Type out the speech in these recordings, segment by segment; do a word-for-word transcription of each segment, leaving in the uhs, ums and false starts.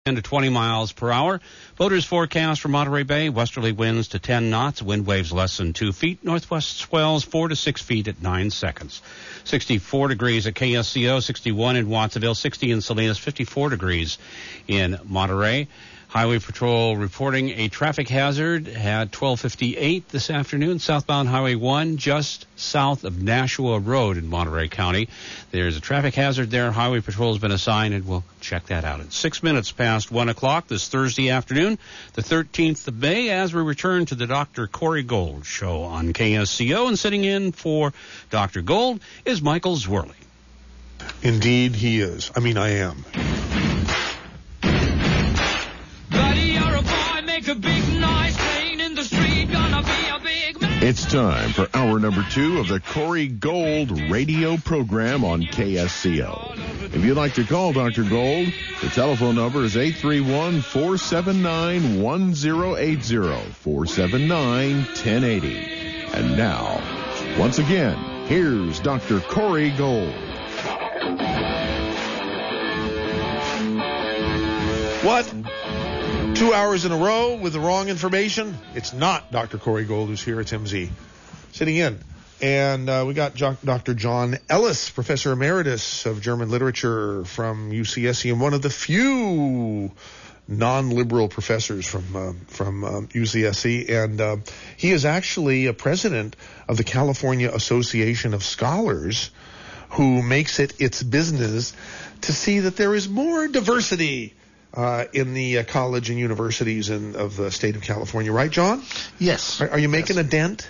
ten to twenty miles per hour. Voters forecast for Monterey Bay, westerly winds to ten knots, wind waves less than two feet, northwest swells four to six feet at nine seconds. sixty-four degrees at K S C O, sixty-one in Watsonville, sixty in Salinas, fifty-four degrees in Monterey. Highway Patrol reporting a traffic hazard at twelve fifty-eight this afternoon, southbound Highway one, just south of Nashua Road in Monterey County. There's a traffic hazard there. Highway Patrol has been assigned, and we'll check that out. It's six minutes past one o'clock this Thursday afternoon, the thirteenth of May, as we return to the Doctor Corey Gold Show on K S C O. And sitting in for Doctor Gold is Michael Zwirly. Indeed, he is. I mean, I am. A big noise playing in the street, gonna be a big man. It's time for hour number two of the Corey Gold radio program on K S C O. If you'd like to call Doctor Gold, the telephone number is eight three one, four seven nine, one zero eight zero, four seven nine, one zero eight zero. And now, once again, here's Doctor Corey Gold. What? Two hours in a row with the wrong information? It's not Doctor Corey Gold who's here. It's M Z sitting in. And uh, we got jo- Doctor John Ellis, Professor Emeritus of German Literature from U C S C, and one of the few non-liberal professors from uh, from um, U C S C. And uh, he is actually a president of the California Association of Scholars, who makes it its business to see that there is more diversity Uh, in the uh, college and universities in, of the state of California, right, John? Yes. Are, are you making yes. a dent?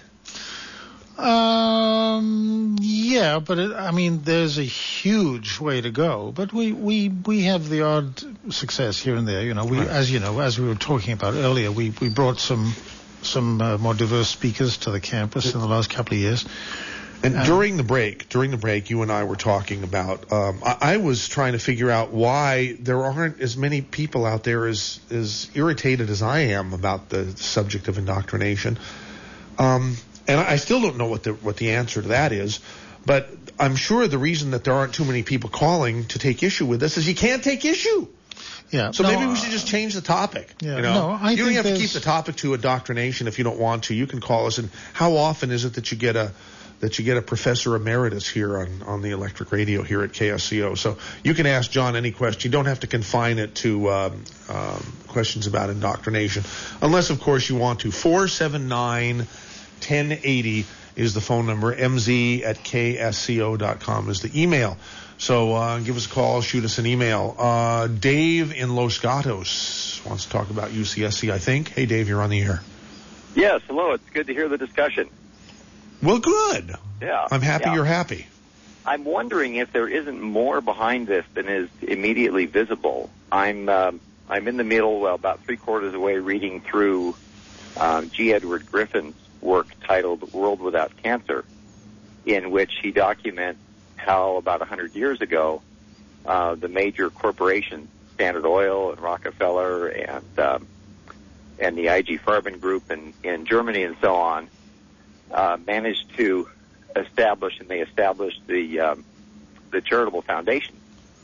Um, yeah, but it, I mean, there's a huge way to go. But we, we, we have the odd success here and there. You know, we, right. as you know, as we were talking about earlier, we, we brought some some uh, more diverse speakers to the campus in the last couple of years. And um, during the break, during the break, you and I were talking about. Um, I, I was trying to figure out why there aren't as many people out there as as irritated as I am about the subject of indoctrination. Um, and I still don't know what the what the answer to that is. But I'm sure the reason that there aren't too many people calling to take issue with this is you can't take issue. Yeah. So no, maybe we should just change the topic. Yeah. You know? No, I you don't think have to there's... keep the topic to indoctrination if you don't want to. You can call us. And how often is it that you get a that you get a professor emeritus here on, on the electric radio here at K S C O. So you can ask John any question. You don't have to confine it to um, um, questions about indoctrination, unless, of course, you want to. four seven nine, one zero eight zero is the phone number. M Z at K S C O dot com is the email. So uh, give us a call, shoot us an email. Uh, Dave in Los Gatos wants to talk about U C S C, I think. Hey, Dave, you're on the air. Yes, hello. It's good to hear the discussion. Well, good. Yeah. I'm happy yeah. you're happy. I'm wondering if there isn't more behind this than is immediately visible. I'm um, I'm in the middle, well, about three quarters away, reading through um, G. Edward Griffin's work titled World Without Cancer, in which he documents how about one hundred years ago uh, the major corporations, Standard Oil and Rockefeller and um, and the I G Farben Group in, in Germany and so on, Uh, managed to establish, and they established the um, the charitable foundation.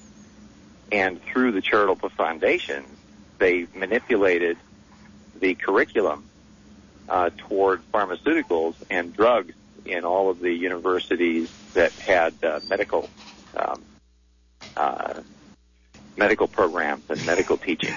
And through the charitable foundation, they manipulated the curriculum uh, toward pharmaceuticals and drugs in all of the universities that had uh, medical um, uh, medical programs and medical teaching.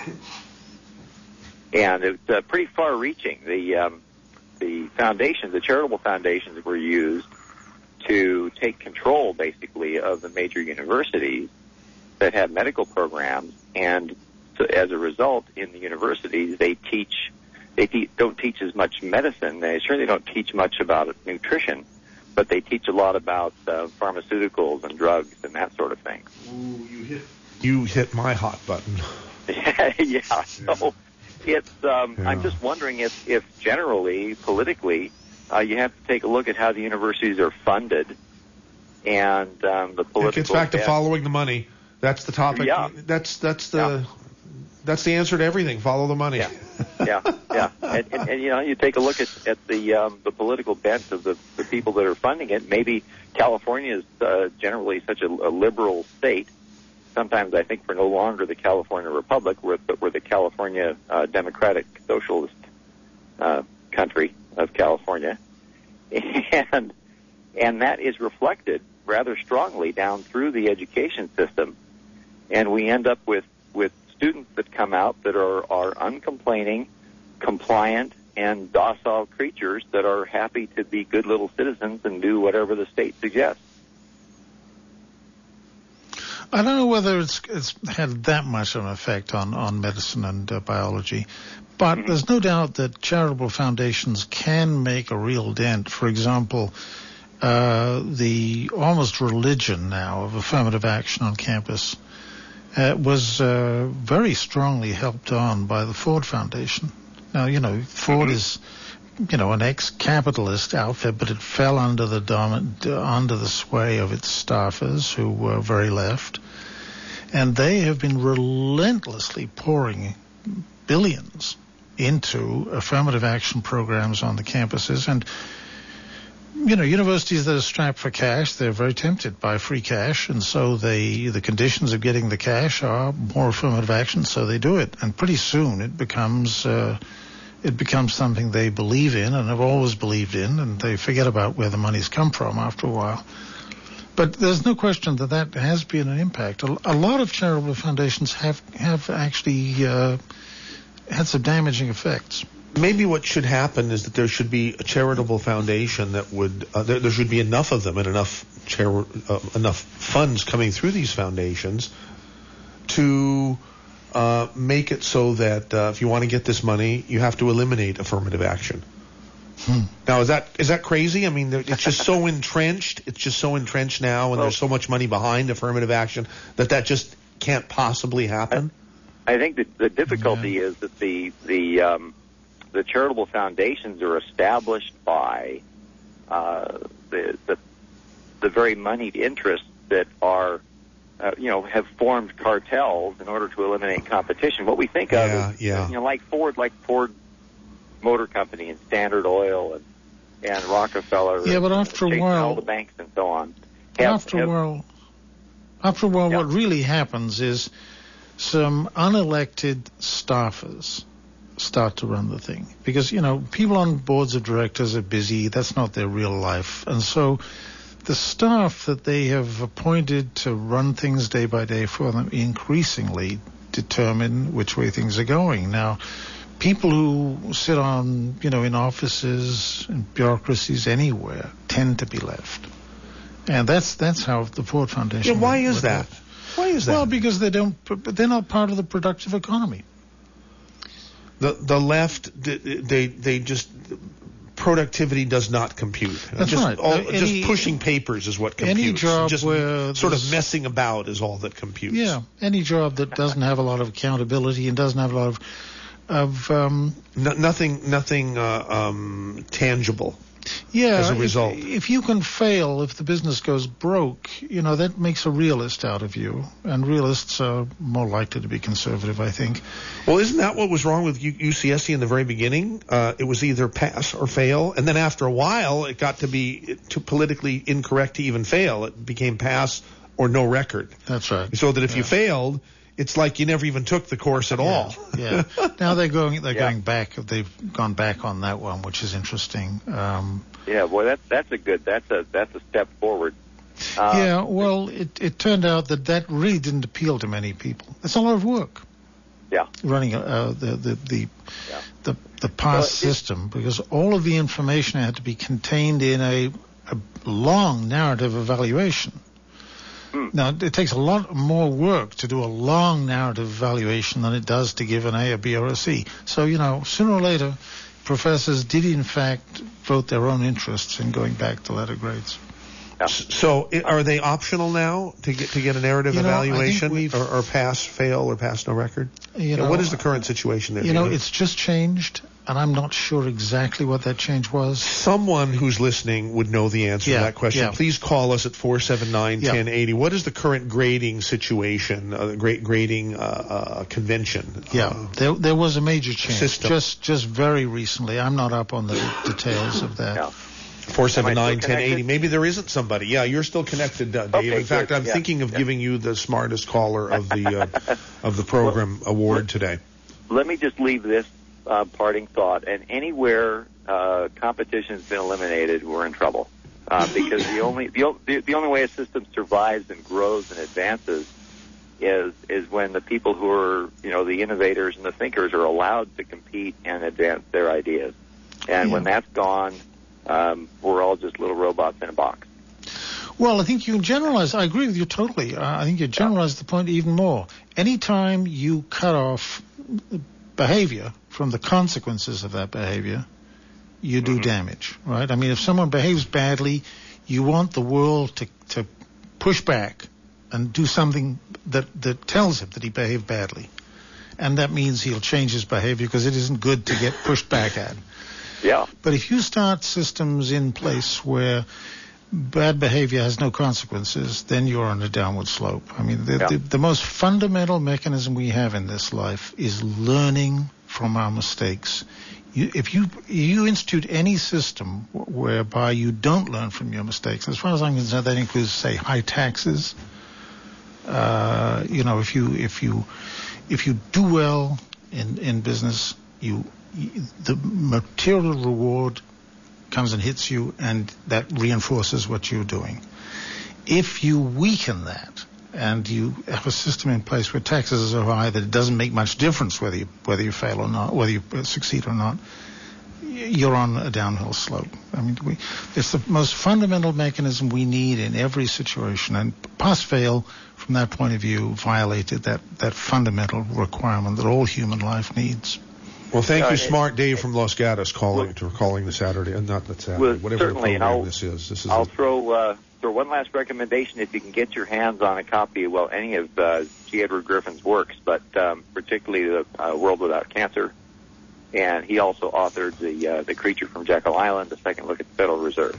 And it's uh, pretty far-reaching. The um, The foundations, the charitable foundations, were used to take control, basically, of the major universities that have medical programs, and so as a result, in the universities, they teach, they te- don't teach as much medicine. They certainly don't teach much about nutrition, but they teach a lot about uh, pharmaceuticals and drugs and that sort of thing. Ooh, you hit, you hit my hot button. yeah, so... It's. Um, yeah. I'm just wondering if, if generally, politically, uh, you have to take a look at how the universities are funded, and um, the political. It gets back to following the money. That's the topic. Yeah. That's that's the yeah. that's the answer to everything. Follow the money. Yeah. Yeah. Yeah. And, and, and you know, you take a look at at the um, the political bent of the the people that are funding it. Maybe California is uh, generally such a, a liberal state sometimes I think we're no longer the California Republic, we're, but we're the California uh, Democratic Socialist uh, country of California. And and that is reflected rather strongly down through the education system. And we end up with, with students that come out that are, are uncomplaining, compliant, and docile creatures that are happy to be good little citizens and do whatever the state suggests. I don't know whether it's it's had that much of an effect on, on medicine and uh, biology, but mm-hmm. there's no doubt that charitable foundations can make a real dent. For example, uh, the almost religion now of affirmative action on campus uh, was uh, very strongly helped on by the Ford Foundation. Now, you know, Ford mm-hmm. is, you know, an ex-capitalist outfit, but it fell under the dom- under the sway of its staffers who were very left. And they have been relentlessly pouring billions into affirmative action programs on the campuses. And, you know, universities that are strapped for cash, they're very tempted by free cash. And so they, the conditions of getting the cash are more affirmative action, so they do it. And pretty soon it becomes... Uh, It becomes something they believe in and have always believed in, and they forget about where the money's come from after a while. But there's no question that that has been an impact. A, a lot of charitable foundations have have actually uh, had some damaging effects. Maybe what should happen is that there should be a charitable foundation that would uh, there, there should be enough of them and enough chari- uh, enough funds coming through these foundations to Uh, make it so that uh, if you want to get this money, you have to eliminate affirmative action. Hmm. Now, is that is that crazy? I mean, it's just so entrenched. It's just so entrenched now, and well, there's so much money behind affirmative action that that just can't possibly happen. I, I think that the difficulty yeah. is that the the um, the charitable foundations are established by uh, the, the the very moneyed interests that are. Uh, you know, have formed cartels in order to eliminate competition. What we think of yeah, is, yeah. you know, like Ford, like Ford Motor Company and Standard Oil and, and Rockefeller. Yeah, and, but after uh, a while, all the banks and so on. Have, after have, a while, after a while, yeah. what really happens is some unelected staffers start to run the thing because you know people on boards of directors are busy. That's not their real life, and so. The staff that they have appointed to run things day by day for them increasingly determine which way things are going. Now, people who sit on, you know, in offices and bureaucracies anywhere tend to be left. And that's that's how the Ford Foundation... Yeah, why is that? Why is that? Well, because they don't, they're not part of the productive economy. The the left, they they just... Productivity does not compute. That's just, right. All, any, just pushing papers is what computes. Any job just where sort of messing about is all that computes. Yeah, any job that doesn't have a lot of accountability and doesn't have a lot of of um, no, nothing nothing uh, um, tangible. Yeah, as a result. If, if you can fail, if the business goes broke, you know, that makes a realist out of you. And realists are more likely to be conservative, I think. Well, isn't that what was wrong with U C S C in the very beginning? Uh, it was either pass or fail. And then after a while, it got to be too politically incorrect to even fail. It became pass or no record. That's right. So that if yeah. you failed, it's like you never even took the course at yeah. all. Yeah. Now they're going. They're yeah. going back. They've gone back on that one, which is interesting. Um, yeah. Well, that's that's a good. That's a that's a step forward. Uh, yeah. Well, it it turned out that that really didn't appeal to many people. It's a lot of work. Yeah. Running uh, the the the, yeah. the the pass well, system, because all of the information had to be contained in a, a long narrative evaluation. Hmm. Now, it takes a lot more work to do a long narrative evaluation than it does to give an A, a B, or a C. So, you know, sooner or later, professors did in fact vote their own interests in going back to letter grades. Yeah. So, it, are they optional now to get to get a narrative you know, evaluation, or, or pass, fail, or pass no record? You know, what is the current situation there? You know, it's just changed, and I'm not sure exactly what that change was. Someone who's listening would know the answer yeah, to that question. Yeah. Please call us at four seven nine, one oh eight oh. What is the current grading situation, uh, the great grading uh, uh, convention? Yeah, uh, there there was a major change. System. Just just very recently. I'm not up on the details of that. Yeah. four seven nine, one zero eight zero. Maybe there isn't somebody. Yeah, you're still connected, uh, Dave. Okay, In fact, good. I'm yeah. thinking of yeah. giving you the smartest caller of the uh, of the program well, award let, today. Let me just leave this uh, parting thought. And anywhere uh, competition has been eliminated, we're in trouble. Uh, because the only the, the the only way a system survives and grows and advances is is when the people who are, you know, the innovators and the thinkers are allowed to compete and advance their ideas. And yeah. when that's gone, um, we're all just little robots in a box. Well, I think you can generalize. I agree with you totally. Uh, I think you generalize the point even more. Anytime you cut off behavior from the consequences of that behavior, you do mm-hmm. damage, right? I mean, if someone behaves badly, you want the world to, to push back and do something that, that tells him that he behaved badly. And that means he'll change his behavior because it isn't good to get pushed back at. Yeah. But if you start systems in place where bad behavior has no consequences, then you're on a downward slope. I mean, the, yeah. the, the most fundamental mechanism we have in this life is learning from our mistakes. You, if you you institute any system whereby you don't learn from your mistakes, as far as I'm concerned, that includes, say, high taxes. Uh, you know, if you if you if you do well in in business, you, you the material reward comes and hits you, and that reinforces what you're doing. If you weaken that, and you have a system in place where taxes are so high that it doesn't make much difference whether you whether you fail or not, whether you succeed or not, you're on a downhill slope. I mean, we, it's the most fundamental mechanism we need in every situation, and pass-fail, from that point of view, violated that, that fundamental requirement that all human life needs. Well, thank uh, you, Smart Dave from Los Gatos, calling well, to calling the Saturday, uh, not the Saturday, well, whatever the program I'll, this is. This is I'll a, throw uh, throw one last recommendation if you can get your hands on a copy of, well, any of uh, G. Edward Griffin's works, but um, particularly the uh, World Without Cancer. And he also authored the uh, the Creature from Jekyll Island, the second look at the Federal Reserve.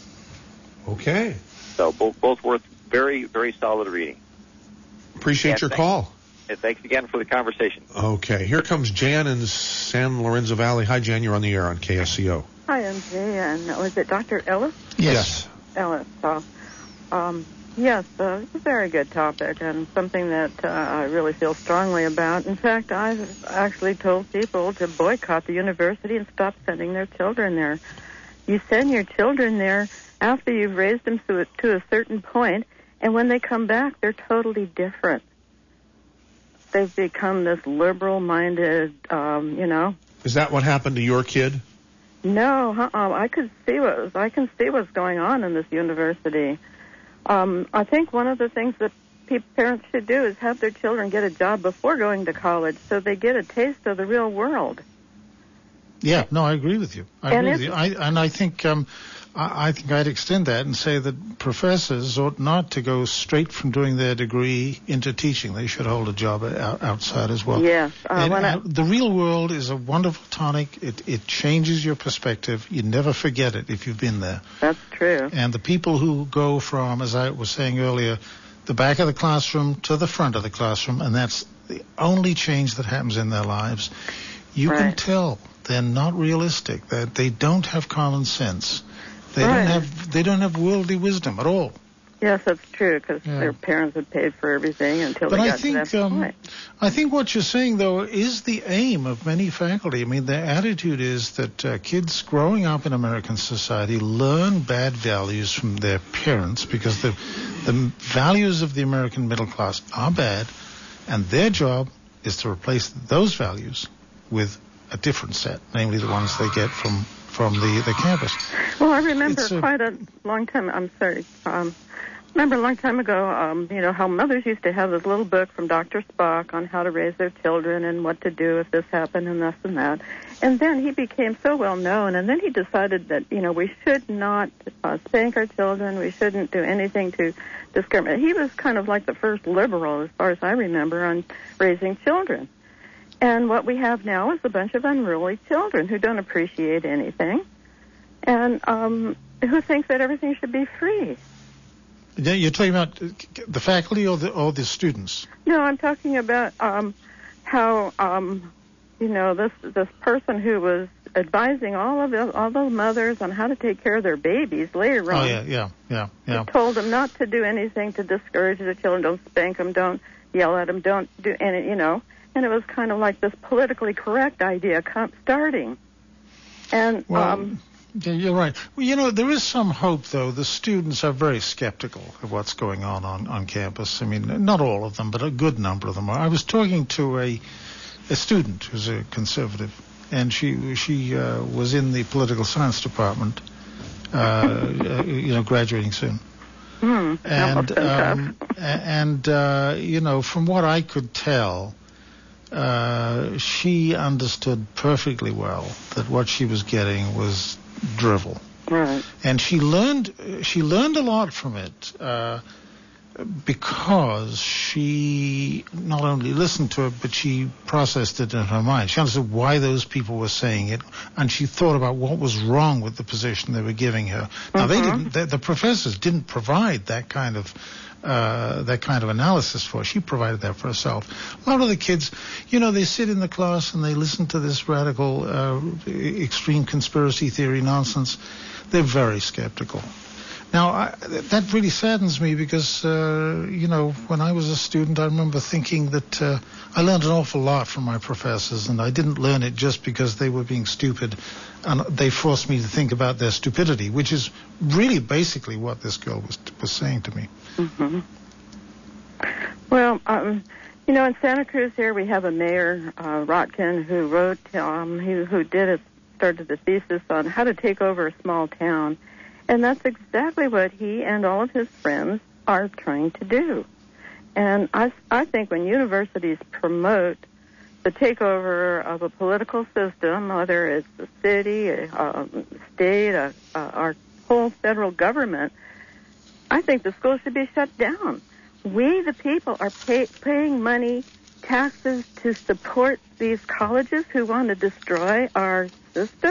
Okay. So both both worth very, very solid reading. Appreciate and your thanks, call. And thanks again for the conversation. Okay. Here comes Jan in San Lorenzo Valley. Hi, Jan. You're on the air on K S C O. Hi, I'm Jan. Was it Doctor Ellis? Yes. Ellis. Uh, um, yes, uh, it's a very good topic and something that uh, I really feel strongly about. In fact, I've actually told people to boycott the university and stop sending their children there. You send your children there after you've raised them to a, to a certain point, and when they come back, they're totally different. They've become this liberal-minded, um, you know. Is that what happened to your kid? No, uh-uh. I could see what was, I can see what's going on in this university. Um, I think one of the things that pe- parents should do is have their children get a job before going to college, so they get a taste of the real world. Yeah, no, I agree with you. I and agree with you. I, and I think um, I, I think I'd extend that and say that professors ought not to go straight from doing their degree into teaching. They should hold a job out, outside as well. Yes. Uh, and, when I, uh, the real world is a wonderful tonic. It, it changes your perspective. You never forget it if you've been there. That's true. And the people who go from, as I was saying earlier, the back of the classroom to the front of the classroom, and that's the only change that happens in their lives, you right. can tell they're not realistic. That they don't have common sense. They right. don't have they don't have worldly wisdom at all. Yes, that's true, because Yeah. their parents had paid for everything until But they I got think to that um, point. I think what you're saying though is the aim of many faculty. I mean, their attitude is that uh, kids growing up in American society learn bad values from their parents because the the values of the American middle class are bad, and their job is to replace those values with a different set, namely the ones they get from from the, the campus. Well, I remember It's a- quite a long time, I'm sorry, um, remember a long time ago, um, you know, how mothers used to have this little book from Doctor Spock on how to raise their children and what to do if this happened and this and that. And then he became so well known, and then he decided that, you know, we should not uh, spank our children, we shouldn't do anything to discriminate. He was kind of like the first liberal, as far as I remember, on raising children. And what we have now is a bunch of unruly children who don't appreciate anything and um, who think that everything should be free. Yeah, you're talking about the faculty or the or the students? No, I'm talking about um, how, um, you know, this this person who was advising all of the, all those mothers on how to take care of their babies later on. Oh, yeah, yeah, yeah, yeah. He told them not to do anything to discourage their children. Don't spank them. Don't yell at them. Don't do any, you know. And it was kind of like this politically correct idea com- starting. And well, um, yeah, you're right. Well, you know, there is some hope, though. The students are very skeptical of what's going on, on on campus. I mean, not all of them, but a good number of them are. I was talking to a a student who's a conservative, and she she uh, was in the political science department, uh, uh, you know, graduating soon. Mm, and um, and uh, you know, from what I could tell, uh, she understood perfectly well that what she was getting was drivel. Right. And she learned she learned a lot from it uh, because she not only listened to it, but she processed it in her mind. She understood why those people were saying it, and she thought about what was wrong with the position they were giving her. Now, Mm-hmm. they didn't. The, the professors didn't provide that kind of uh, that kind of analysis for her. She provided that for herself. A lot of the kids, you know, they sit in the class and they listen to this radical, uh, extreme conspiracy theory nonsense. They're very skeptical. Now, I, that really saddens me because, uh, you know, when I was a student, I remember thinking that uh, I learned an awful lot from my professors, and I didn't learn it just because they were being stupid, and they forced me to think about their stupidity, which is really basically what this girl was was saying to me. Mm-hmm. Well, um, you know, in Santa Cruz here we have a mayor, uh, Rotkin, who wrote, um, who, who did a, started a thesis on how to take over a small town. And that's exactly what he and all of his friends are trying to do. And I, I think when universities promote the takeover of a political system, whether it's the city, a, a state, a, a, our whole federal government, I think the schools should be shut down. We, the people, are pay, paying money, taxes to support these colleges who want to destroy our system.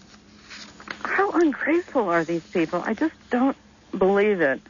How ungrateful are these people? I just don't believe it.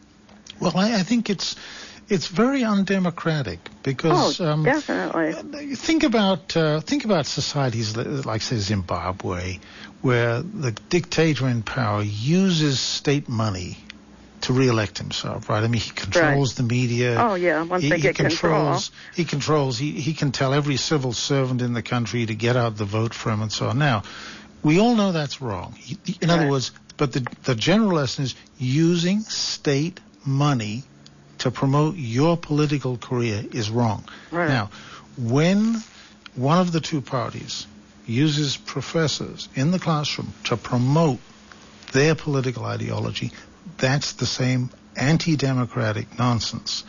Well, I, I think it's it's very undemocratic because oh, um, definitely. Think about uh, think about societies like, say, Zimbabwe, where the dictator in power uses state money to re-elect himself. Right? I mean, he controls right. the media. Oh yeah, once he, they get he controls, control. He controls. He he can tell every civil servant in the country to get out the vote for him and so on. Now, we all know that's wrong. In other right. words, but the, the general lesson is using state money to promote your political career is wrong. Right. Now, when one of the two parties uses professors in the classroom to promote their political ideology, that's the same anti-democratic nonsense,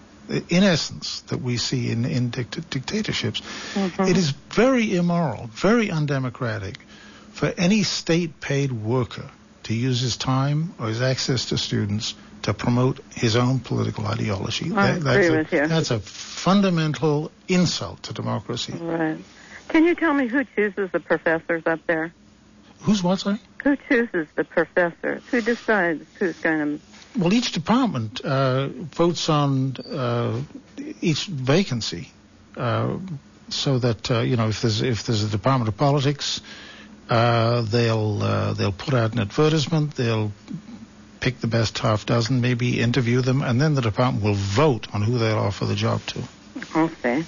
in essence, that we see in, in dict- dictatorships. Mm-hmm. It is very immoral, very undemocratic for any state-paid worker to use his time or his access to students to promote his own political ideology. I that, agree that's with a, you. That's a fundamental insult to democracy. Right. Can you tell me who chooses the professors up there? Who's what, sorry? Who chooses the professors? Who decides who's going to... Well, each department uh, votes on uh, each vacancy, uh, so that uh, you know if there's if there's a department of politics, uh, they'll uh, they'll put out an advertisement. They'll pick the best half dozen, maybe interview them, and then the department will vote on who they'll offer the job to. Okay.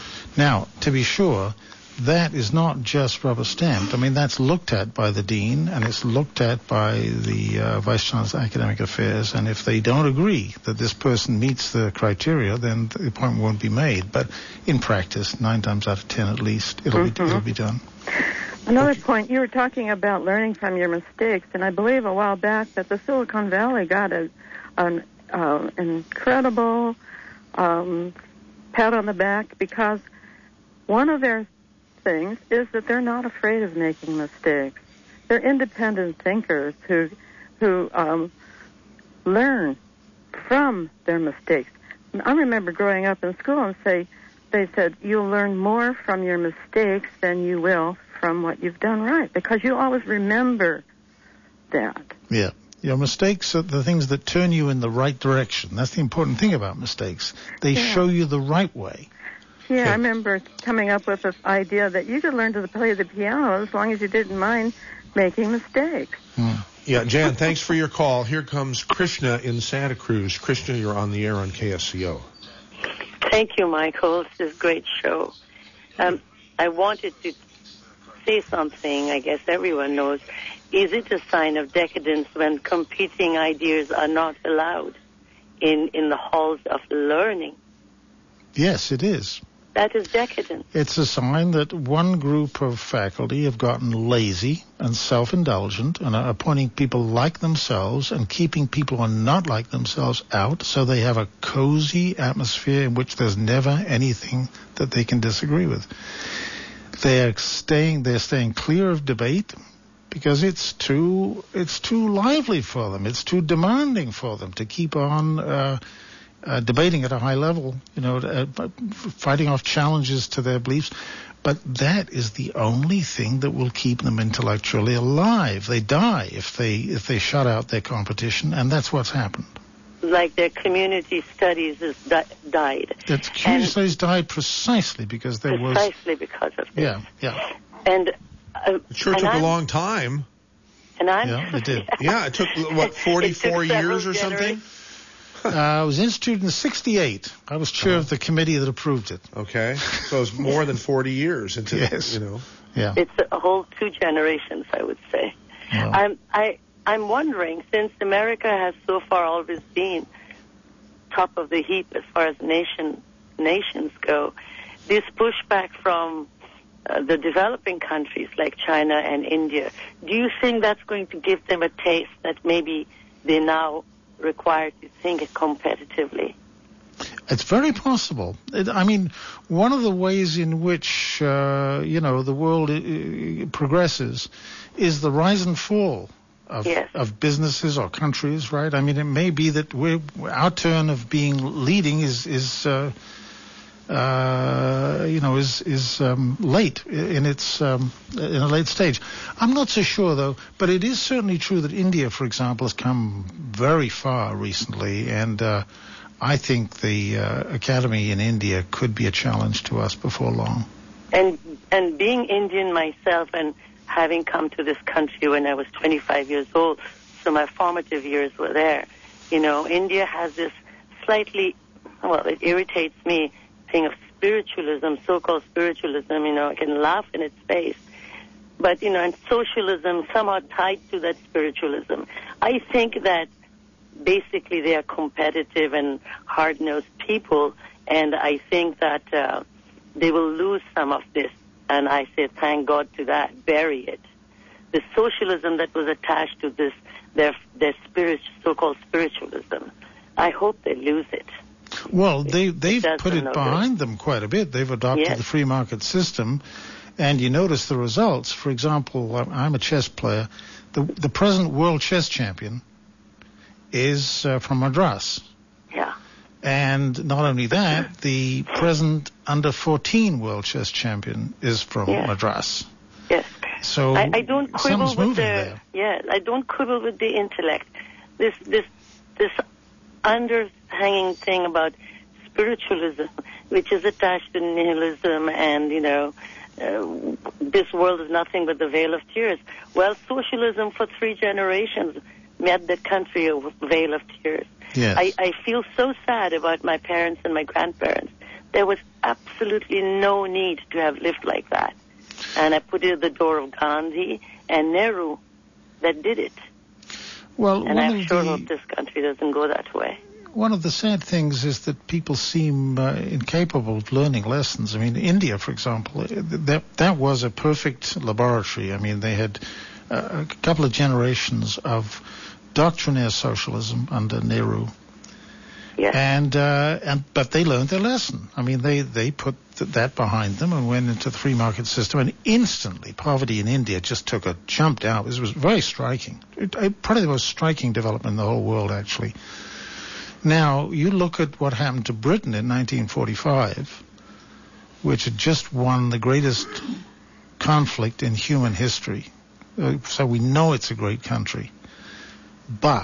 Now, to be sure, that is not just rubber stamped. I mean, that's looked at by the dean, and it's looked at by the uh, vice chancellor of academic affairs. And if they don't agree that this person meets the criteria, then the appointment won't be made. But in practice, nine times out of ten, at least, it'll Mm-hmm. be it'll be done. Another Okay. point, you were talking about learning from your mistakes, and I believe a while back that the Silicon Valley got a, an uh, incredible um, pat on the back because one of their things is that they're not afraid of making mistakes. They're independent thinkers who who um, learn from their mistakes. I remember growing up in school and say they said you'll learn more from your mistakes than you will from what you've done right, because you always remember that. Yeah. Your mistakes are the things that turn you in the right direction. That's the important thing about mistakes. They Yeah. show you the right way. Yeah, Okay. I remember coming up with this idea that you could learn to play the piano as long as you didn't mind making mistakes. Yeah, Jan, thanks for your call. Here comes Krishna in Santa Cruz. Krishna, you're on the air on K S C O. Thank you, Michael. This is a great show. Um, I wanted to say something I guess everyone knows. Is it a sign of decadence when competing ideas are not allowed in, in the halls of learning? Yes, it is. That is decadence. It's a sign that one group of faculty have gotten lazy and self-indulgent and are appointing people like themselves and keeping people who are not like themselves out, so they have a cozy atmosphere in which there's never anything that they can disagree with. They're staying, they're staying clear of debate because it's too, it's too lively for them. It's too demanding for them to keep on uh, uh, debating at a high level, you know, uh, fighting off challenges to their beliefs. But that is the only thing that will keep them intellectually alive. They die if they if they shut out their competition, and that's what's happened. Like their community studies has di- died. That community studies died precisely because there was... Precisely because of this. Yeah, yeah. And uh, It sure and took I'm, a long time. And I'm, Yeah, it did. Yeah, it took, what, forty-four It took years or several something? Uh, I was instituted in sixty-eight. I was chair Uh-huh. of the committee that approved it. Okay. So it's more than forty years into, Yes. you know. Yeah. It's a whole two generations, I would say. Well, I'm I I'm wondering, since America has so far always been top of the heap as far as nation nations go, this pushback from uh, the developing countries like China and India, do you think that's going to give them a taste that maybe they now require to think competitively? It's very possible. It, I mean, one of the ways in which, uh, you know, the world uh, progresses is the rise and fall of, Yes. of businesses or countries, right? I mean, it may be that we're, our turn of being leading is, is uh, uh, you know, is, is um, late in its, um, in a late stage. I'm not so sure, though, but it is certainly true that India, for example, has come very far recently, and uh, I think the uh, academy in India could be a challenge to us before long. And and being Indian myself and having come to this country when I was twenty-five years old, so my formative years were there. You know, India has this slightly, well, it irritates me, thing of spiritualism, so-called spiritualism. You know, I can laugh in its face. But, you know, and socialism somehow tied to that spiritualism. I think that basically they are competitive and hard-nosed people, and I think that uh, they will lose some of this. And I say thank God to that, bury it. The socialism that was attached to this, their their spirit, so-called spiritualism, I hope they lose it. Well, they, they've does put them it no behind them quite a bit. They've adopted Yes. the free market system, and you notice the results. For example, I'm a chess player. The, the present world chess champion is uh, from Madras. Yeah. And not only that, the present under fourteen world chess champion is from Yes. Madras. Yes. So I, I don't quibble something's with moving the there. yeah. I don't quibble with the intellect. This this this underhanging thing about spiritualism, which is attached to nihilism, and you know, uh, this world is nothing but the veil of tears. Well, socialism for three generations made the country a veil of tears. Yes. I, I feel so sad about my parents and my grandparents. There was absolutely no need to have lived like that. And I put it at the door of Gandhi and Nehru that did it. Well, And one I of sure the, hope this country doesn't go that way. One of the sad things is that people seem uh, incapable of learning lessons. I mean, India, for example, that that was a perfect laboratory. I mean, they had uh, a couple of generations of doctrinaire socialism under Nehru, Yes. and uh, and but they learned their lesson. I mean, they they put th- that behind them and went into the free market system, and instantly poverty in India just took a jump down. It was very striking. It, it, probably the most striking development in the whole world, actually. Now, you look at what happened to Britain in nineteen forty-five, which had just won the greatest conflict in human history. Uh, so we know it's a great country. But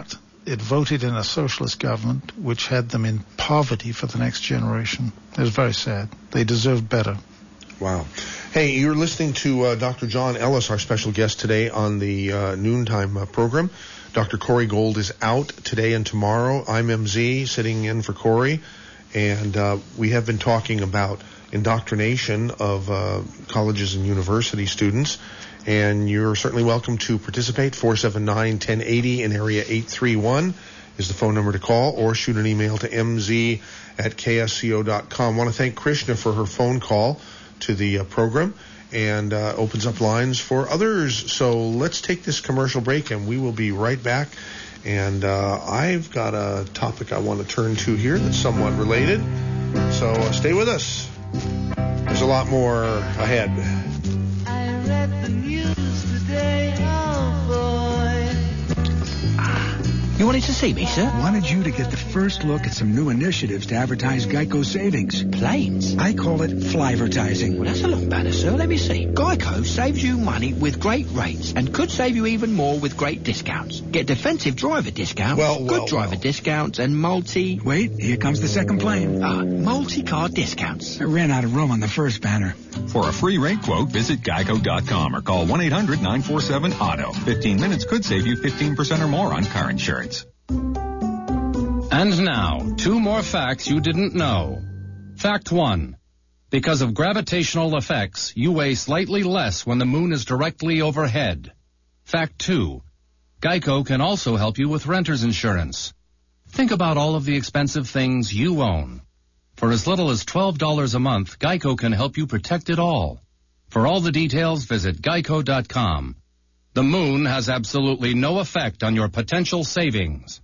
it voted in a socialist government which had them in poverty for the next generation. It was very sad. They deserved better. Wow. Hey, you're listening to uh, Doctor John Ellis, our special guest today on the uh, noontime uh, program. Doctor Corey Gold is out today and tomorrow. I'm M Z, sitting in for Corey, and uh, we have been talking about indoctrination of uh, colleges and university students, and you're certainly welcome to participate. four seven nine, one zero eight zero in area eight three one is the phone number to call, or shoot an email to m z at k s c o dot com. I want to thank Krishna for her phone call to the uh, program, and uh, opens up lines for others. So let's take this commercial break, and we will be right back. And uh, I've got a topic I want to turn to here that's somewhat related. So uh, stay with us. There's a lot more ahead. I read the news today, oh boy. You wanted to see me, sir? Wanted you to get the first look at some new initiatives to advertise Geico savings. Planes? I call it flyvertising. Well, that's a long banner, sir. Let me see. Geico saves you money with great rates and could save you even more with great discounts. Get defensive driver discounts, well, well, good driver well. discounts, and multi... Wait, here comes the second plane. Ah, multi-car discounts. I ran out of room on the first banner. For a free rate quote, visit geico dot com or call one eight hundred nine four seven auto. fifteen minutes could save you fifteen percent or more on car insurance. And now, two more facts you didn't know. Fact one. Because of gravitational effects, you weigh slightly less when the moon is directly overhead. Fact two. Geico can also help you with renter's insurance. Think about all of the expensive things you own. For as little as twelve dollars a month, Geico can help you protect it all. For all the details, visit geico dot com. The moon has absolutely no effect on your potential savings.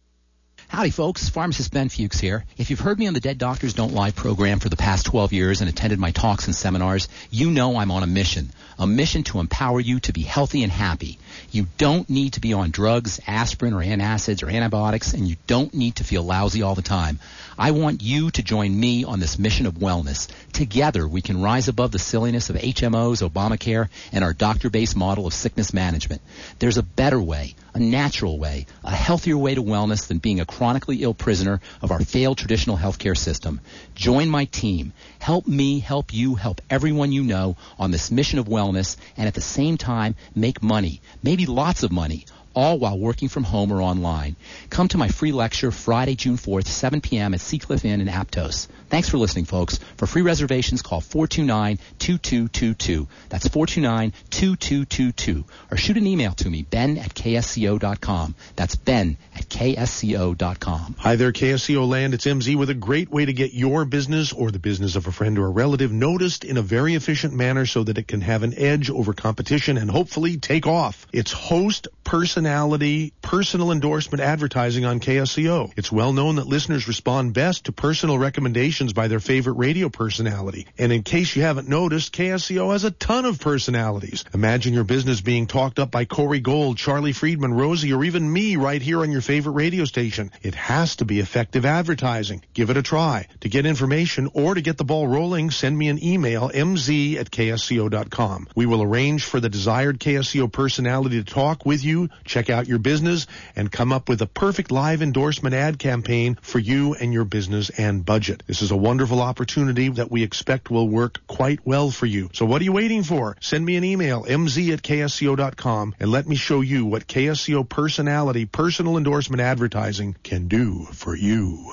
Howdy, folks. Pharmacist Ben Fuchs here. If you've heard me on the Dead Doctors Don't Lie program for the past twelve years and attended my talks and seminars, you know I'm on a mission. A mission to empower you to be healthy and happy. You don't need to be on drugs, aspirin or antacids or antibiotics, and you don't need to feel lousy all the time. I want you to join me on this mission of wellness. Together, we can rise above the silliness of H M Os, Obamacare, and our doctor-based model of sickness management. There's a better way, a natural way, a healthier way to wellness than being a chronically ill prisoner of our failed traditional healthcare system. Join my team. Help me, help you, help everyone you know on this mission of wellness, and at the same time, make money, maybe lots of money, all while working from home or online. Come to my free lecture Friday, June fourth, seven p.m. at Seacliff Inn in Aptos. Thanks for listening, folks. For free reservations, call four two nine, two two two two. That's four two nine, two two two two. Or shoot an email to me, ben at k s c o dot com. That's ben at k s c o dot com. Hi there, K S C O land. It's M Z with a great way to get your business or the business of a friend or a relative noticed in a very efficient manner so that it can have an edge over competition and hopefully take off. It's host personality, personal endorsement advertising on K S C O. It's well known that listeners respond best to personal recommendations by their favorite radio personality. And in case you haven't noticed, K S C O has a ton of personalities. Imagine your business being talked up by Corey Gold, Charlie Friedman, Rosie, or even me right here on your favorite radio station. It has to be effective advertising. Give it a try. To get information or to get the ball rolling, send me an email, m z at k s c o dot com. We will arrange for the desired K S C O personality to talk with you, check out your business, and come up with a perfect live endorsement ad campaign for you and your business and budget. This is a wonderful opportunity that we expect will work quite well for you. So what are you waiting for? Send me an email, m z at k s c o dot com, and let me show you what K S C O personality, personal endorsement advertising can do for you.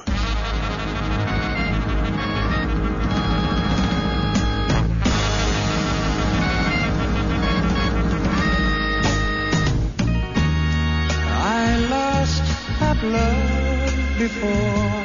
Love before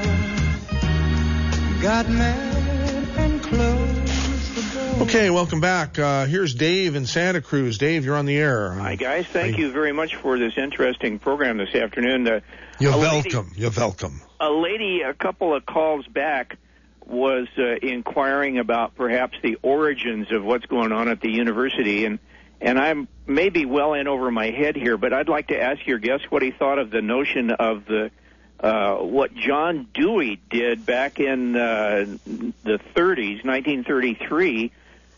got mad and closed the door. Okay, welcome back. Uh, here's Dave in Santa Cruz. Dave, you're on the air. Hi, guys. Thank Hi. you very much for this interesting program this afternoon. Uh, You're welcome. Lady, You're welcome. A lady a couple of calls back was uh, inquiring about perhaps the origins of what's going on at the university, and And I'm maybe well in over my head here, but I'd like to ask your guest what he thought of the notion of the uh, what John Dewey did back in uh, the thirties, nineteen thirty-three,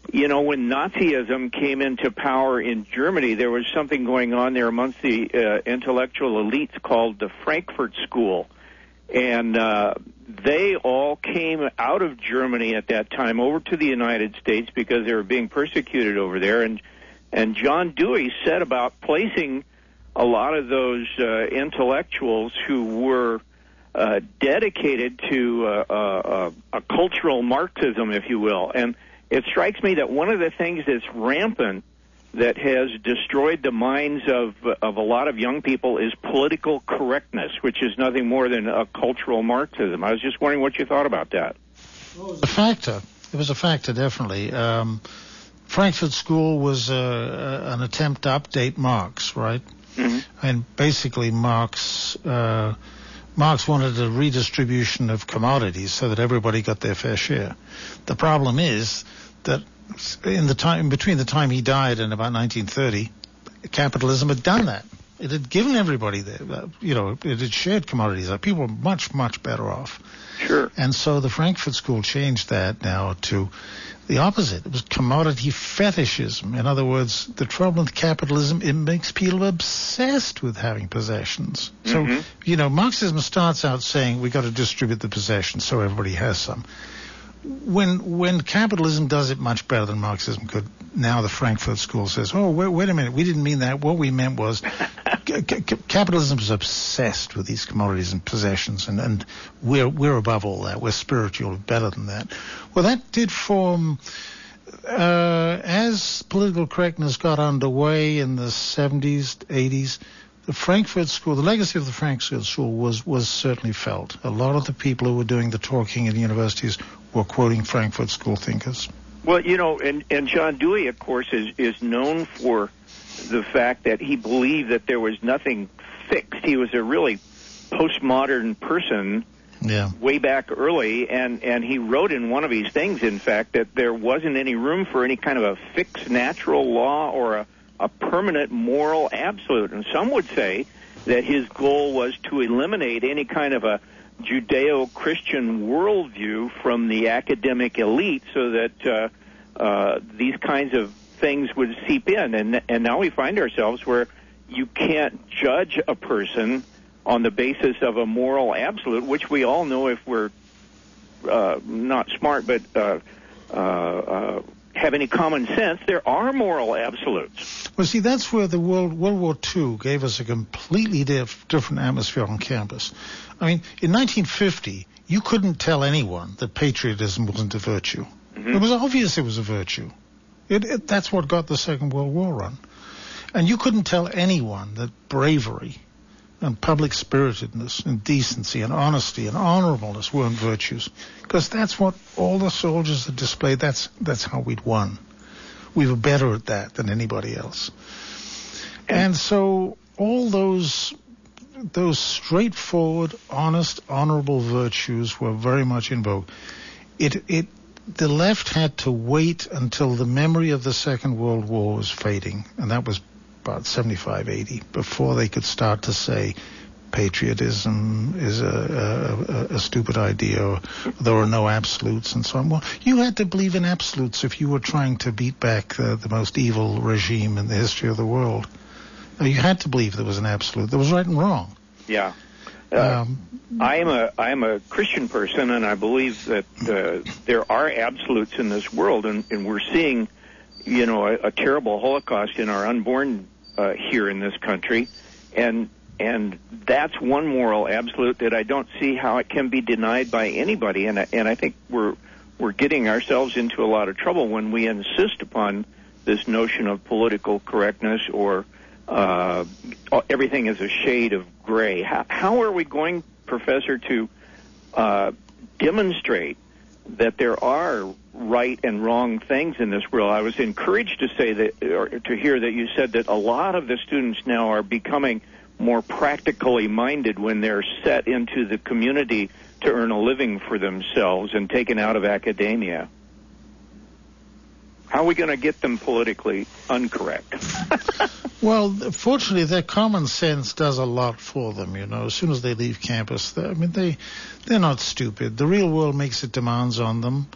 you know, when Nazism came into power in Germany, there was something going on there amongst the uh, intellectual elites called the Frankfurt School. And uh, they all came out of Germany at that time over to the United States because they were being persecuted over there. And, and John Dewey set about placing a lot of those uh, intellectuals who were uh, dedicated to uh, uh, a cultural Marxism, if you will. And it strikes me that one of the things that's rampant that has destroyed the minds of of a lot of young people is political correctness, which is nothing more than a cultural Marxism. I was just wondering what you thought about that. Well, it was a factor. It was a factor, definitely. Um, Frankfurt School was uh, an attempt to update Marx, right? Mm-hmm. And basically Marx uh, Marx wanted a redistribution of commodities so that everybody got their fair share. The problem is that in the time between the time he died and about nineteen thirty, capitalism had done that. It had given everybody the, you know, it had shared commodities. People were much, much better off. Sure. And so the Frankfurt School changed that now to the opposite. It was commodity fetishism. In other words, the trouble with capitalism, it makes people obsessed with having possessions. So, mm-hmm. you know, Marxism starts out saying we got to distribute the possessions so everybody has some. When when capitalism does it much better than Marxism could, now the Frankfurt School says, oh, wait, wait a minute, we didn't mean that. What we meant was c- c- capitalism is obsessed with these commodities and possessions, and, and we're we're above all that. We're spiritual, better than that. Well, that did form, uh, as political correctness got underway in the seventies, eighties, the Frankfurt School, the legacy of the Frankfurt School was, was certainly felt. A lot of the people who were doing the talking in universities were quoting Frankfurt School thinkers. Well, you know, and, and John Dewey, of course, is, is known for the fact that he believed that there was nothing fixed. He was a really postmodern person yeah. way back early, and, and he wrote in one of his things, in fact, that there wasn't any room for any kind of a fixed natural law or a a permanent moral absolute. And some would say that his goal was to eliminate any kind of a Judeo-Christian worldview from the academic elite so that uh, uh, these kinds of things would seep in. And, and now we find ourselves where you can't judge a person on the basis of a moral absolute, which we all know if we're uh, not smart, but uh, uh, uh, have any common sense, there are moral absolutes. Well, see, that's where the World, World War Two gave us a completely diff, different atmosphere on campus. I mean, in nineteen fifty, you couldn't tell anyone that patriotism wasn't a virtue. Mm-hmm. It was obvious it was a virtue. It, it, that's what got the Second World War run. And you couldn't tell anyone that bravery and public spiritedness and decency and honesty and honorableness weren't virtues, because that's what all the soldiers had displayed. That's that's how we'd won. We were better at that than anybody else. And so all those those straightforward, honest, honorable virtues were very much in vogue. It it the left had to wait until the memory of the Second World War was fading, and that was about seventy-five, eighty, before they could start to say patriotism is a, a, a stupid idea, or there are no absolutes and so on. Well, you had to believe in absolutes if you were trying to beat back the, the most evil regime in the history of the world. You had to believe there was an absolute. There was right and wrong. Yeah. Uh, um, I am a I am a Christian person, and I believe that uh, there are absolutes in this world, and, and we're seeing, you know, a, a terrible Holocaust in our unborn uh, here in this country, and and that's one moral absolute that I don't see how it can be denied by anybody, and I, and I think we're we're getting ourselves into a lot of trouble when we insist upon this notion of political correctness or uh, everything is a shade of gray. How, how are we going, Professor, to uh, demonstrate that there are right and wrong things in this world? I was encouraged to say that, or to hear that you said that a lot of the students now are becoming more practically minded when they're set into the community to earn a living for themselves and taken out of academia. How are we going to get them politically incorrect? Well, fortunately, their common sense does a lot for them, you know. As soon as they leave campus, I mean, they, they're not stupid. The real world makes its demands on them.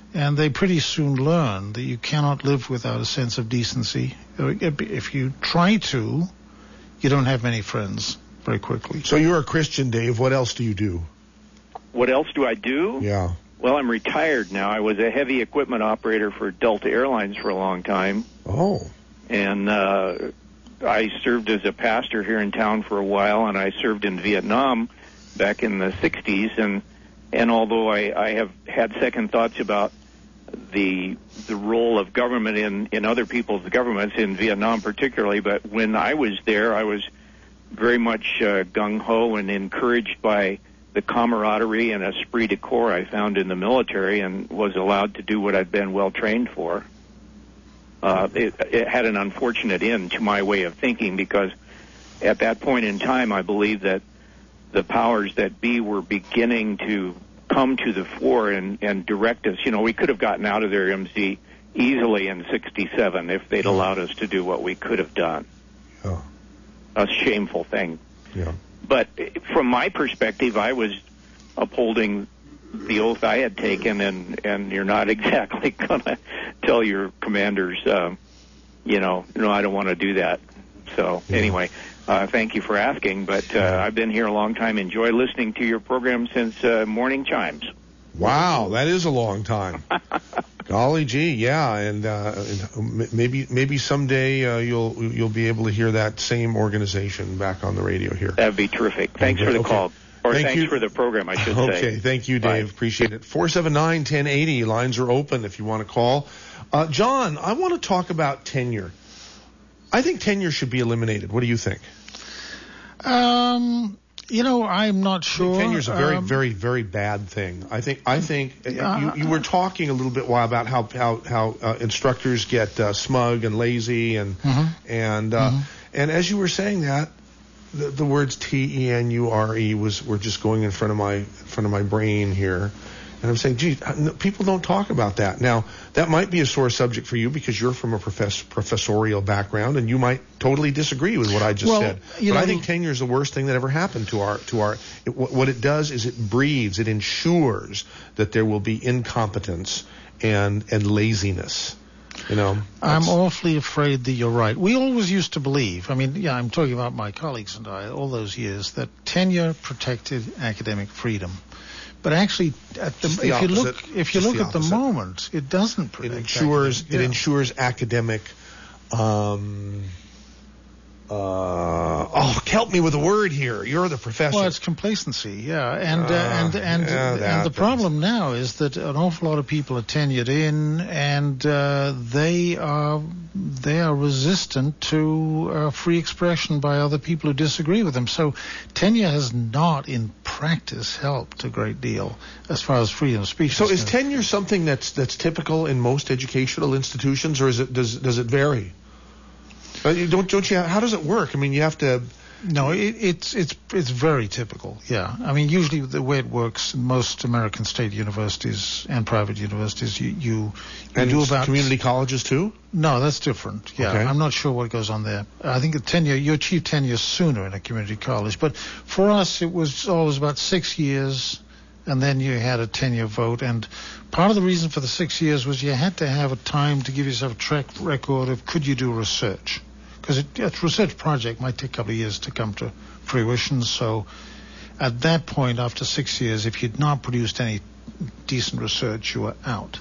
And they pretty soon learn that you cannot live without a sense of decency. If you try to, you don't have many friends very quickly. So you're a Christian, Dave. What else do you do? What else do I do? Yeah. Well, I'm retired now. I was a heavy equipment operator for Delta Airlines for a long time. Oh. And uh, I served as a pastor here in town for a while, and I served in Vietnam back in the sixties. And and although I, I have had second thoughts about the the role of government in, in other people's governments, in Vietnam particularly, but when I was there, I was very much uh, gung-ho and encouraged by the camaraderie and esprit de corps I found in the military, and was allowed to do what I'd been well trained for. Uh, it, it had an unfortunate end to my way of thinking, because at that point in time, I believed that the powers that be were beginning to come to the fore and, and direct us. You know, we could have gotten out of there, M Z, easily in sixty-seven if they'd allowed us to do what we could have done. Oh. A shameful thing. Yeah. But from my perspective, I was upholding the oath I had taken, and, and you're not exactly going to tell your commanders, uh, you know, no, I don't want to do that. So yeah. anyway, uh, thank you for asking, but uh, I've been here a long time. Enjoy listening to your program since uh, morning chimes. Wow, that is a long time. Golly gee, yeah, and, uh, and maybe maybe someday uh, you'll you'll be able to hear that same organization back on the radio here. That'd be terrific. Thanks okay. for the okay. call. Or Thank thanks you. for the program, I should okay. say. Okay, thank you, Dave. Bye. Appreciate it. four seven nine, one oh eight oh. Lines are open if you want to call. Uh, John, I want to talk about tenure. I think tenure should be eliminated. What do you think? Um, you know, I'm not sure. Tenure is a very, um, very, very bad thing. I think. I think uh, you, you were talking a little bit while about how how how uh, instructors get uh, smug and lazy, and mm-hmm. and uh, mm-hmm. and as you were saying that, the, the words T E N U R E was were just going in front of my in front of my brain here. And I'm saying, gee, people don't talk about that. Now, that might be a sore subject for you because you're from a profess- professorial background, and you might totally disagree with what I just well, said. You but know, I think tenure is the worst thing that ever happened to our to our. It, what it does is it breeds, it ensures that there will be incompetence and and laziness. You know, I'm awfully afraid that you're right. We always used to believe. I mean, yeah, I'm talking about my colleagues and I all those years that tenure protected academic freedom. But actually, at the, the if opposite. you look, if you Just look the at the opposite. moment, it doesn't protect. It ensures academic, yeah. it ensures academic. Um, uh, oh, help me with a word here. You're the professor. Well, it's complacency, yeah, and uh, Uh, and and yeah, that and the happens. problem now is that an awful lot of people are tenured in, and uh, they are they are resistant to uh, free expression by other people who disagree with them. So tenure has not, in practice, helped a great deal as far as freedom of speech. So is concerned. tenure something that's that's typical in most educational institutions, or is it does does it vary? Uh, you don't don't you? How does it work? I mean, you have to. No, it, it's it's it's very typical. Yeah, I mean, usually the way it works in most American state universities and private universities, you you, you And do it's about community colleges too. No, that's different. Yeah, Okay. I'm not sure what goes on there. I think the tenure you achieve tenure sooner in a community college, but for us it was always about six years, and then you had a tenure vote. And part of the reason for the six years was you had to have a time to give yourself a track record of could you do research. Because a research project might take a couple of years to come to fruition. So at that point, after six years, if you'd not produced any decent research, you were out.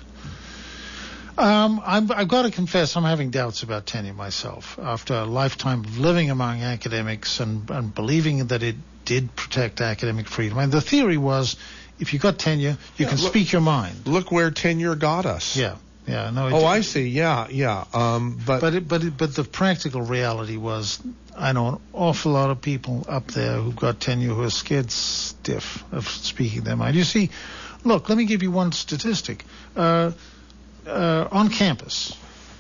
Um, I'm, I've got to confess, I'm having doubts about tenure myself. After a lifetime of living among academics and, and believing that it did protect academic freedom. And the theory was, if you got tenure, you Yeah, can look- speak your mind. Look where tenure got us. Yeah. Yeah, no. It Oh, did. I see. Yeah, yeah. Um, but But it, but it, but the practical reality was, I know an awful lot of people up there who've got tenure who are scared stiff of speaking their mind. You see, look, let me give you one statistic. Uh, uh, on campus,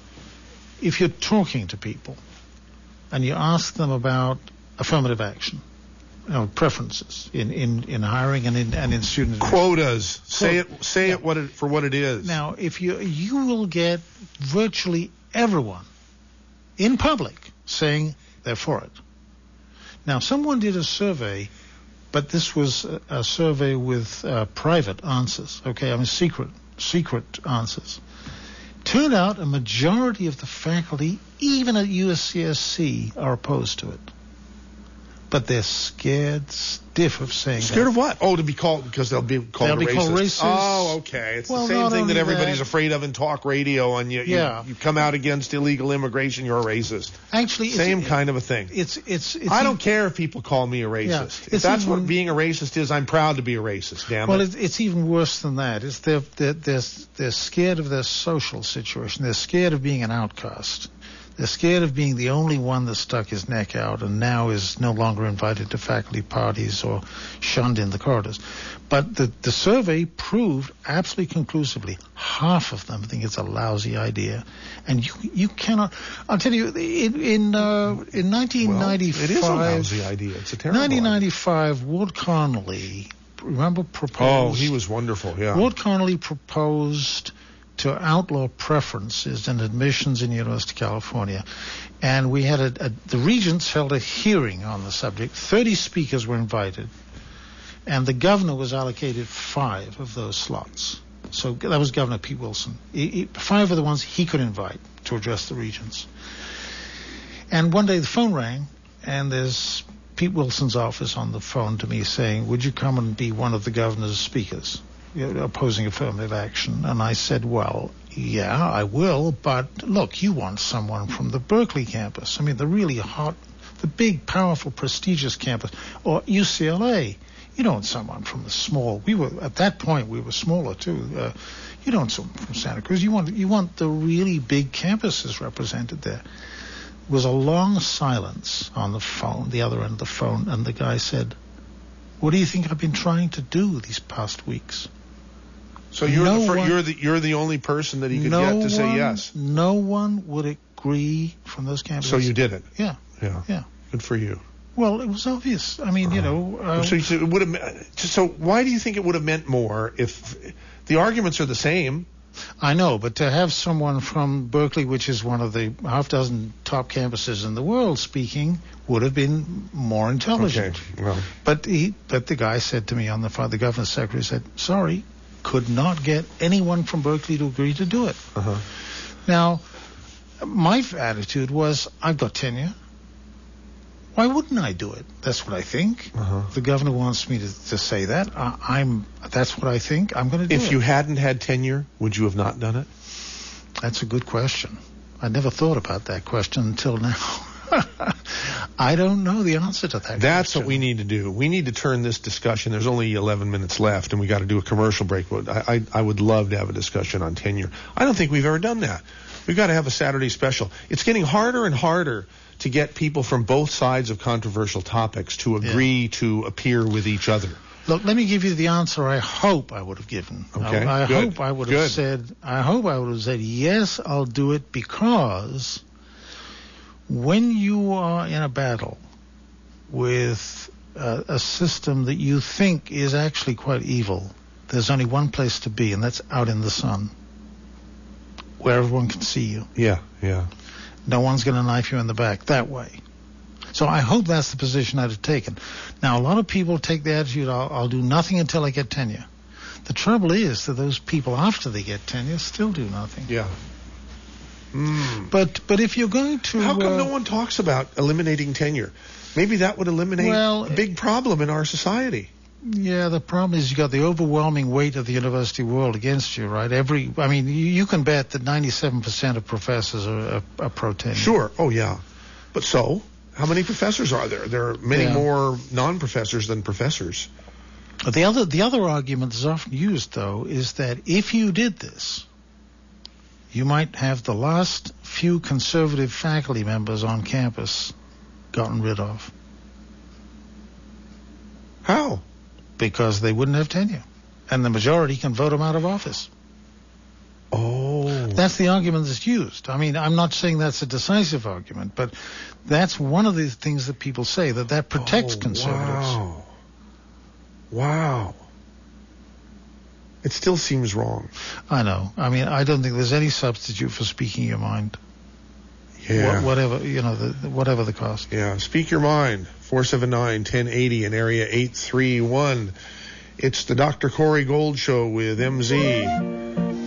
if you're talking to people and you ask them about affirmative action, you know, preferences in, in, in hiring and in and in student admission. quotas. Say Quote- it. Say it. What it for? What it is. Now, if you you will get virtually everyone in public saying they're for it. Now, someone did a survey, but this was a, a survey with uh, private answers. Okay, I mean secret secret answers. Turned out a majority of the faculty, even at U S C S C, are opposed to it. But they're scared stiff of saying Scared that. of what? Oh, to be called, because they'll be called They'll a be racist. called racist. Oh, okay. It's Well, the same not thing that only everybody's that- afraid of in talk radio, and you, you, Yeah. you come out against illegal immigration, you're a racist. Actually, Same it's, kind of a thing. It's it's. it's I don't care if people call me a racist. Yeah, if it's that's even- what being a racist is, I'm proud to be a racist, damn Well, it. it, it's even worse than that. It's they're, they're, they're, they're scared of their social situation. They're scared of being an outcast. They're scared of being the only one that stuck his neck out and now is no longer invited to faculty parties or shunned in the corridors. But the, the survey proved absolutely conclusively half of them think it's a lousy idea. And you you cannot... I'll tell you, in in, uh, in nineteen ninety-five... Well, it is a lousy idea. It's a terrible nineteen ninety-five, Ward Connolly, remember, proposed... Oh, he was wonderful, yeah. Ward Connolly proposed to outlaw preferences in admissions in University of California. And we had a, a, the regents held a hearing on the subject. thirty speakers were invited. And the governor was allocated five of those slots. So that was Governor Pete Wilson. He, he, five of the ones he could invite to address the regents. And one day the phone rang, and there's Pete Wilson's office on the phone to me saying, would you come and be one of the governor's speakers, you know, opposing affirmative action? And I said, well, yeah, I will, but look, you want someone from the Berkeley campus. I mean, the really hot, the big, powerful, prestigious campus, or U C L A. You don't want someone from the small. We were at that point. We were smaller too. Uh, you don't want someone from Santa Cruz. You want you want the really big campuses represented there. There was a long silence on the phone, the other end of the phone, and the guy said, "What do you think I've been trying to do these past weeks?" So you're no the fir- one, you're the you're the only person that he could no get to one, say yes. No one would agree from those campuses. So you did it. Yeah. Yeah. Yeah. Good for you. Well, it was obvious. I mean, you know. Uh, so, you, it would have. So why do you think it would have meant more if the arguments are the same? I know, but to have someone from Berkeley, which is one of the half dozen top campuses in the world, speaking, would have been more intelligent. Okay. Well. But he, but the guy said to me on the phone, the governor's secretary said, "Sorry, could not get anyone from Berkeley to agree to do it." Uh-huh. Now, my attitude was, I've got tenure. Why wouldn't I do it? That's what I think. Uh-huh. The governor wants me to, to say that. Uh, I'm. That's what I think. I'm going to do if it. If you hadn't had tenure, would you have not done it? That's a good question. I never thought about that question until now. I don't know the answer to that. That's question. what we need to do. We need to turn this discussion. There's only eleven minutes left, and we got to do a commercial break. But I, I, I would love to have a discussion on tenure. I don't think we've ever done that. We've got to have a Saturday special. It's getting harder and harder to get people from both sides of controversial topics to agree yeah. to appear with each other. Look, let me give you the answer I hope I would have given. Okay, I, I good. hope I would good. have said, I hope I would have said, yes, I'll do it, because when you are in a battle with a, a system that you think is actually quite evil, there's only one place to be, and that's out in the sun, where everyone can see you. Yeah, yeah. No one's going to knife you in the back that way. So I hope that's the position I'd have taken. Now, a lot of people take the attitude, I'll, I'll do nothing until I get tenure. The trouble is that those people, after they get tenure, still do nothing. Yeah. Mm. But but if you're going to... How come uh, no one talks about eliminating tenure? Maybe that would eliminate well, a big problem in our society. Yeah, the problem is you got the overwhelming weight of the university world against you, right? Every, I mean, you, you can bet that ninety-seven percent of professors are, are, are pro-tenure. Sure. Oh, yeah. But so, how many professors are there? There are many yeah. more non-professors than professors. The other, the other argument that's often used, though, is that if you did this, you might have the last few conservative faculty members on campus gotten rid of. How? Because they wouldn't have tenure, and the majority can vote them out of office. Oh. That's the argument that's used. I mean, I'm not saying that's a decisive argument, but that's one of the things that people say, that that protects oh, conservatives. Wow. Wow. It still seems wrong. I know. I mean, I don't think there's any substitute for speaking your mind. Yeah. Wh- whatever, you know, the, the, whatever the cost. Yeah. Speak your mind. four seven nine, one oh eight oh in area eight three one. It's the Doctor Corey Gold Show with M Z.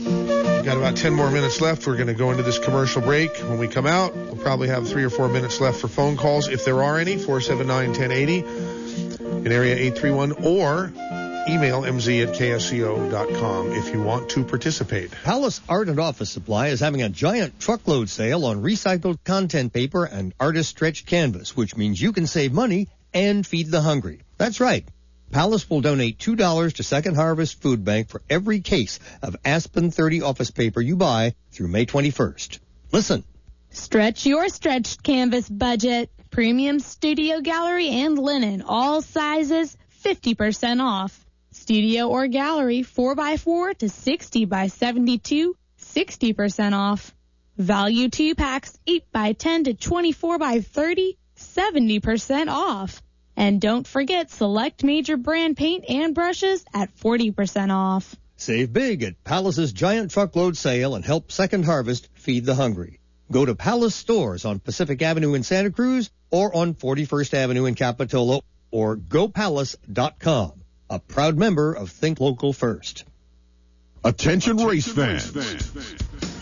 We've got about ten more minutes left. We're going to go into this commercial break. When we come out, we'll probably have three or four minutes left for phone calls, if there are any, four seven nine, one zero eight zero in area eight three one, or email m z at k s c o dot com if you want to participate. Palace Art and Office Supply is having a giant truckload sale on recycled content paper and artist stretch canvas, which means you can save money and feed the hungry. That's right. Palace will donate two dollars to Second Harvest Food Bank for every case of Aspen thirty office paper you buy through May twenty-first. Listen. Stretch your stretched canvas budget. Premium studio gallery and linen, all sizes, fifty percent off. Studio or gallery four by four to sixty by seventy-two, sixty percent off. Value two packs eight by ten to twenty-four by thirty, seventy percent off. And don't forget select major brand paint and brushes at forty percent off. Save big at Palace's giant truckload sale and help Second Harvest feed the hungry. Go to Palace stores on Pacific Avenue in Santa Cruz or on forty-first Avenue in Capitola, or go palace dot com. A proud member of Think Local First. Attention, Attention race, fans. race fans.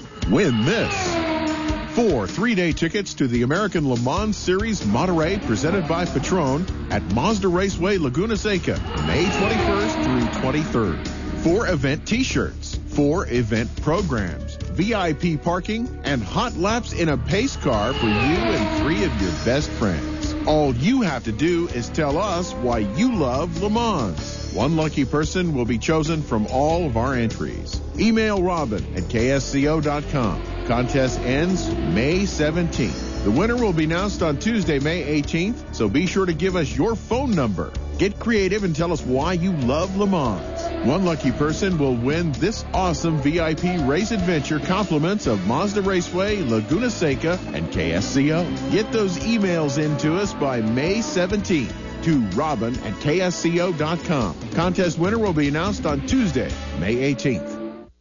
Win this. Four three-day tickets to the American Le Mans Series Monterey, presented by Patron, at Mazda Raceway Laguna Seca, May twenty-first through twenty-third. Four event t-shirts, four event programs, V I P parking, and hot laps in a pace car for you and three of your best friends. All you have to do is tell us why you love Le Mans. One lucky person will be chosen from all of our entries. Email Robin at k s c o dot com. Contest ends May seventeenth. The winner will be announced on Tuesday, May eighteenth, so be sure to give us your phone number. Get creative and tell us why you love Le Mans. One lucky person will win this awesome V I P race adventure, compliments of Mazda Raceway, Laguna Seca, and K S C O. Get those emails in to us by May seventeenth to Robin at k s c o dot com. Contest winner will be announced on Tuesday, May eighteenth.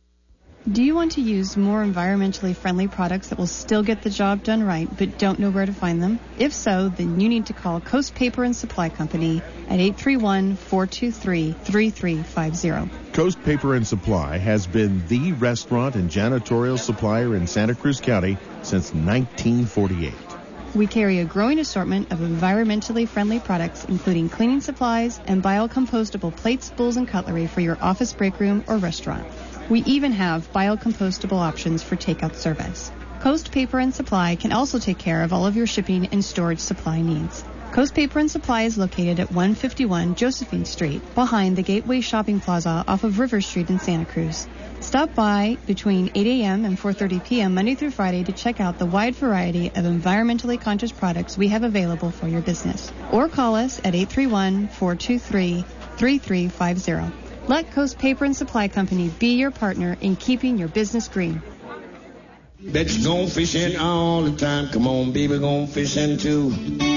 Do you want to use more environmentally friendly products that will still get the job done right, but don't know where to find them? If so, then you need to call Coast Paper and Supply Company at eight three one, four two three, three three five zero. Coast Paper and Supply has been the restaurant and janitorial supplier in Santa Cruz County since nineteen forty-eight. We carry a growing assortment of environmentally friendly products, including cleaning supplies and biocompostable plates, bowls, and cutlery for your office, break room, or restaurant. We even have biocompostable options for takeout service. Coast Paper and Supply can also take care of all of your shipping and storage supply needs. Coast Paper and Supply is located at one fifty-one Josephine Street, behind the Gateway Shopping Plaza off of River Street in Santa Cruz. Stop by between eight a.m. and four thirty p.m. Monday through Friday to check out the wide variety of environmentally conscious products we have available for your business. Or call us at eight three one, four two three, three three five zero. Let Coast Paper and Supply Company be your partner in keeping your business green. Bet you gone fishing all the time. Come on, baby, gone fishing too.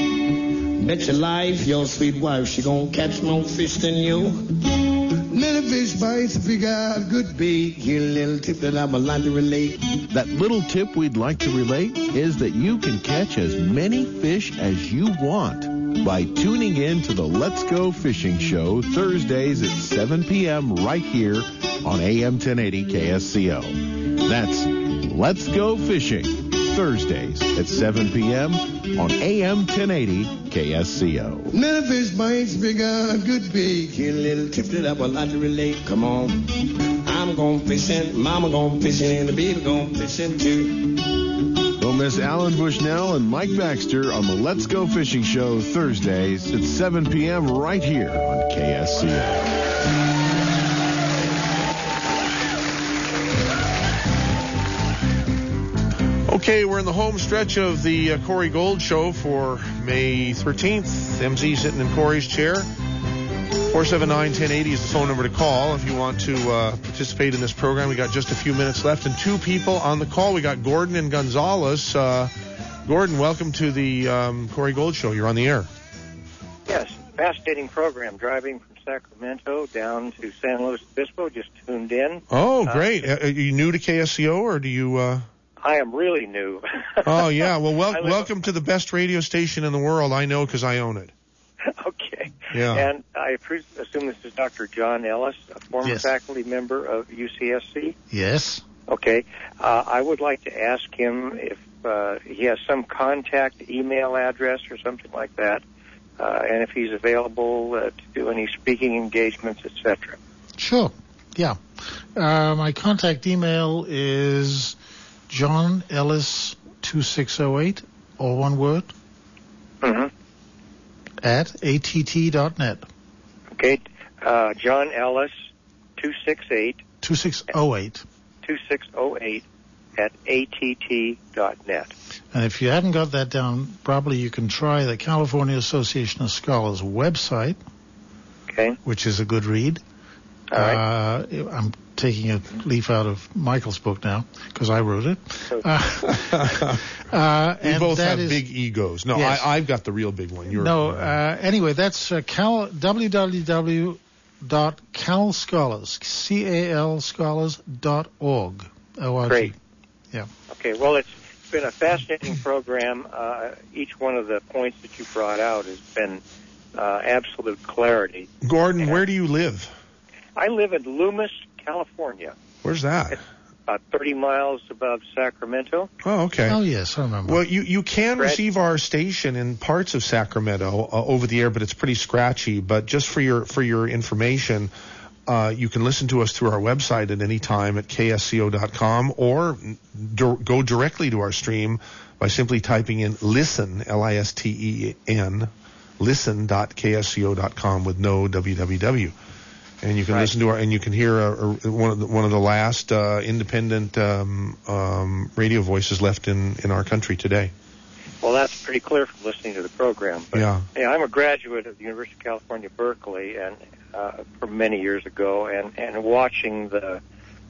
Bet your life, your sweet wife, she gonna catch more fish than you. Little fish bites, if you got a good bait. Here a little tip that I would like to relate. That little tip we'd like to relate is that you can catch as many fish as you want by tuning in to the Let's Go Fishing Show Thursdays at seven p.m. right here on A M ten eighty K S C O. That's Let's Go Fishing Thursdays at seven p.m. on A M ten eighty K S C O. Little fish bites, big uh, good bait. Here a little tip that I would like to relate. Come on. I'm going fishing, mama going fishing, and the baby going fishing too. Don't miss Alan Bushnell and Mike Baxter on the Let's Go Fishing Show Thursdays at seven p.m. right here on K S C O. Okay, we're in the home stretch of the uh, Corey Gold Show for May thirteenth. M Z sitting in Corey's chair. four seven nine, one oh eight oh is the phone number to call if you want to uh, participate in this program. We got just a few minutes left and two people on the call. We got Gordon and Gonzalez. Uh, Gordon, welcome to the um, Corey Gold Show. You're on the air. Yes, fascinating program. Driving from Sacramento down to San Luis Obispo. Just tuned in. Oh, great. Uh, are you new to K S C O or do you... Uh... I am really new. Oh, yeah. Well, wel- welcome to the best radio station in the world. I know because I own it. Okay. Yeah. And I assume this is Doctor John Ellis, a former Yes. faculty member of U C S C. Yes. Okay. Uh, I would like to ask him if uh, he has some contact email address or something like that, uh, and if he's available uh, to do any speaking engagements, et cetera. Sure. Yeah. Uh, my contact email is John Ellis two six oh eight, all one word, Mm-hmm. at A T T dot net. Okay. Uh, John Ellis two six eight. two six oh eight. two six oh eight at A T T dot net. And if you hadn't got that down, probably you can try the California Association of Scholars website, okay, which is a good read. All right. Uh, I'm taking a leaf out of Michael's book now because I wrote it. Uh, uh, we and both that have is- big egos. No, Yes. I, I've got the real big one. You're, No, uh, anyway, that's uh, cal, w w w dot cal scholars, C A L scholars dot org. O R G. Great. Yeah. Okay, well, it's been a fascinating program. Uh, each one of the points that you brought out has been uh, absolute clarity. Gordon, where do you live? I live in Loomis, California. Where's that? About thirty miles above Sacramento. Oh, okay. Oh, yes, I remember. Well, you, you can Fred? receive our station in parts of Sacramento uh, over the air, but it's pretty scratchy. But just for your for your information, uh, you can listen to us through our website at any time at K S C O dot com, or d- go directly to our stream by simply typing in listen, L I S T E N, listen dot K S C O dot com with no W W W. And you can Right. listen to our, and you can hear uh, uh, one of the, one of the last uh, independent um, um, radio voices left in, in our country today. Well, that's pretty clear from listening to the program. But, Yeah. yeah, I'm a graduate of the University of California, Berkeley, and uh, from many years ago, and, and watching the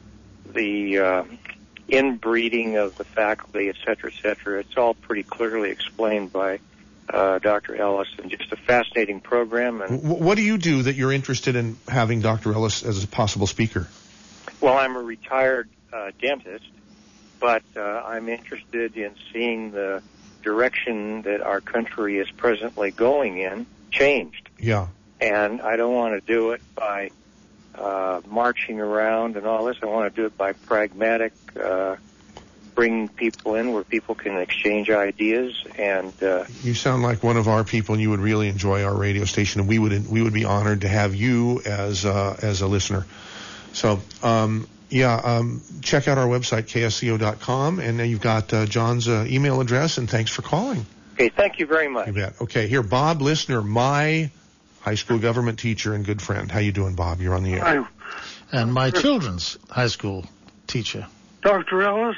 the uh, inbreeding of the faculty, et cetera, et cetera, it's all pretty clearly explained by uh, Doctor Ellis, and just a fascinating program. And W- what do you do that you're interested in having Doctor Ellis as a possible speaker? well, I'm a retired uh, dentist, but uh, I'm interested in seeing the direction that our country is presently going in changed. Yeah. And I don't want to do it by uh, marching around and all this. I want to do it by pragmatic, uh, bringing people in where people can exchange ideas. And uh, You sound like one of our people, and you would really enjoy our radio station, and we would we would be honored to have you as uh, as a listener. So, um, yeah, um, check out our website, K S C O dot com, and then you've got uh, John's uh, email address, and thanks for calling. okay, thank you very much. You bet. Okay, here, Bob Listener, my high school government teacher and good friend. How you doing, Bob? You're on the air. Hi. And my children's high school teacher. Doctor Ellis?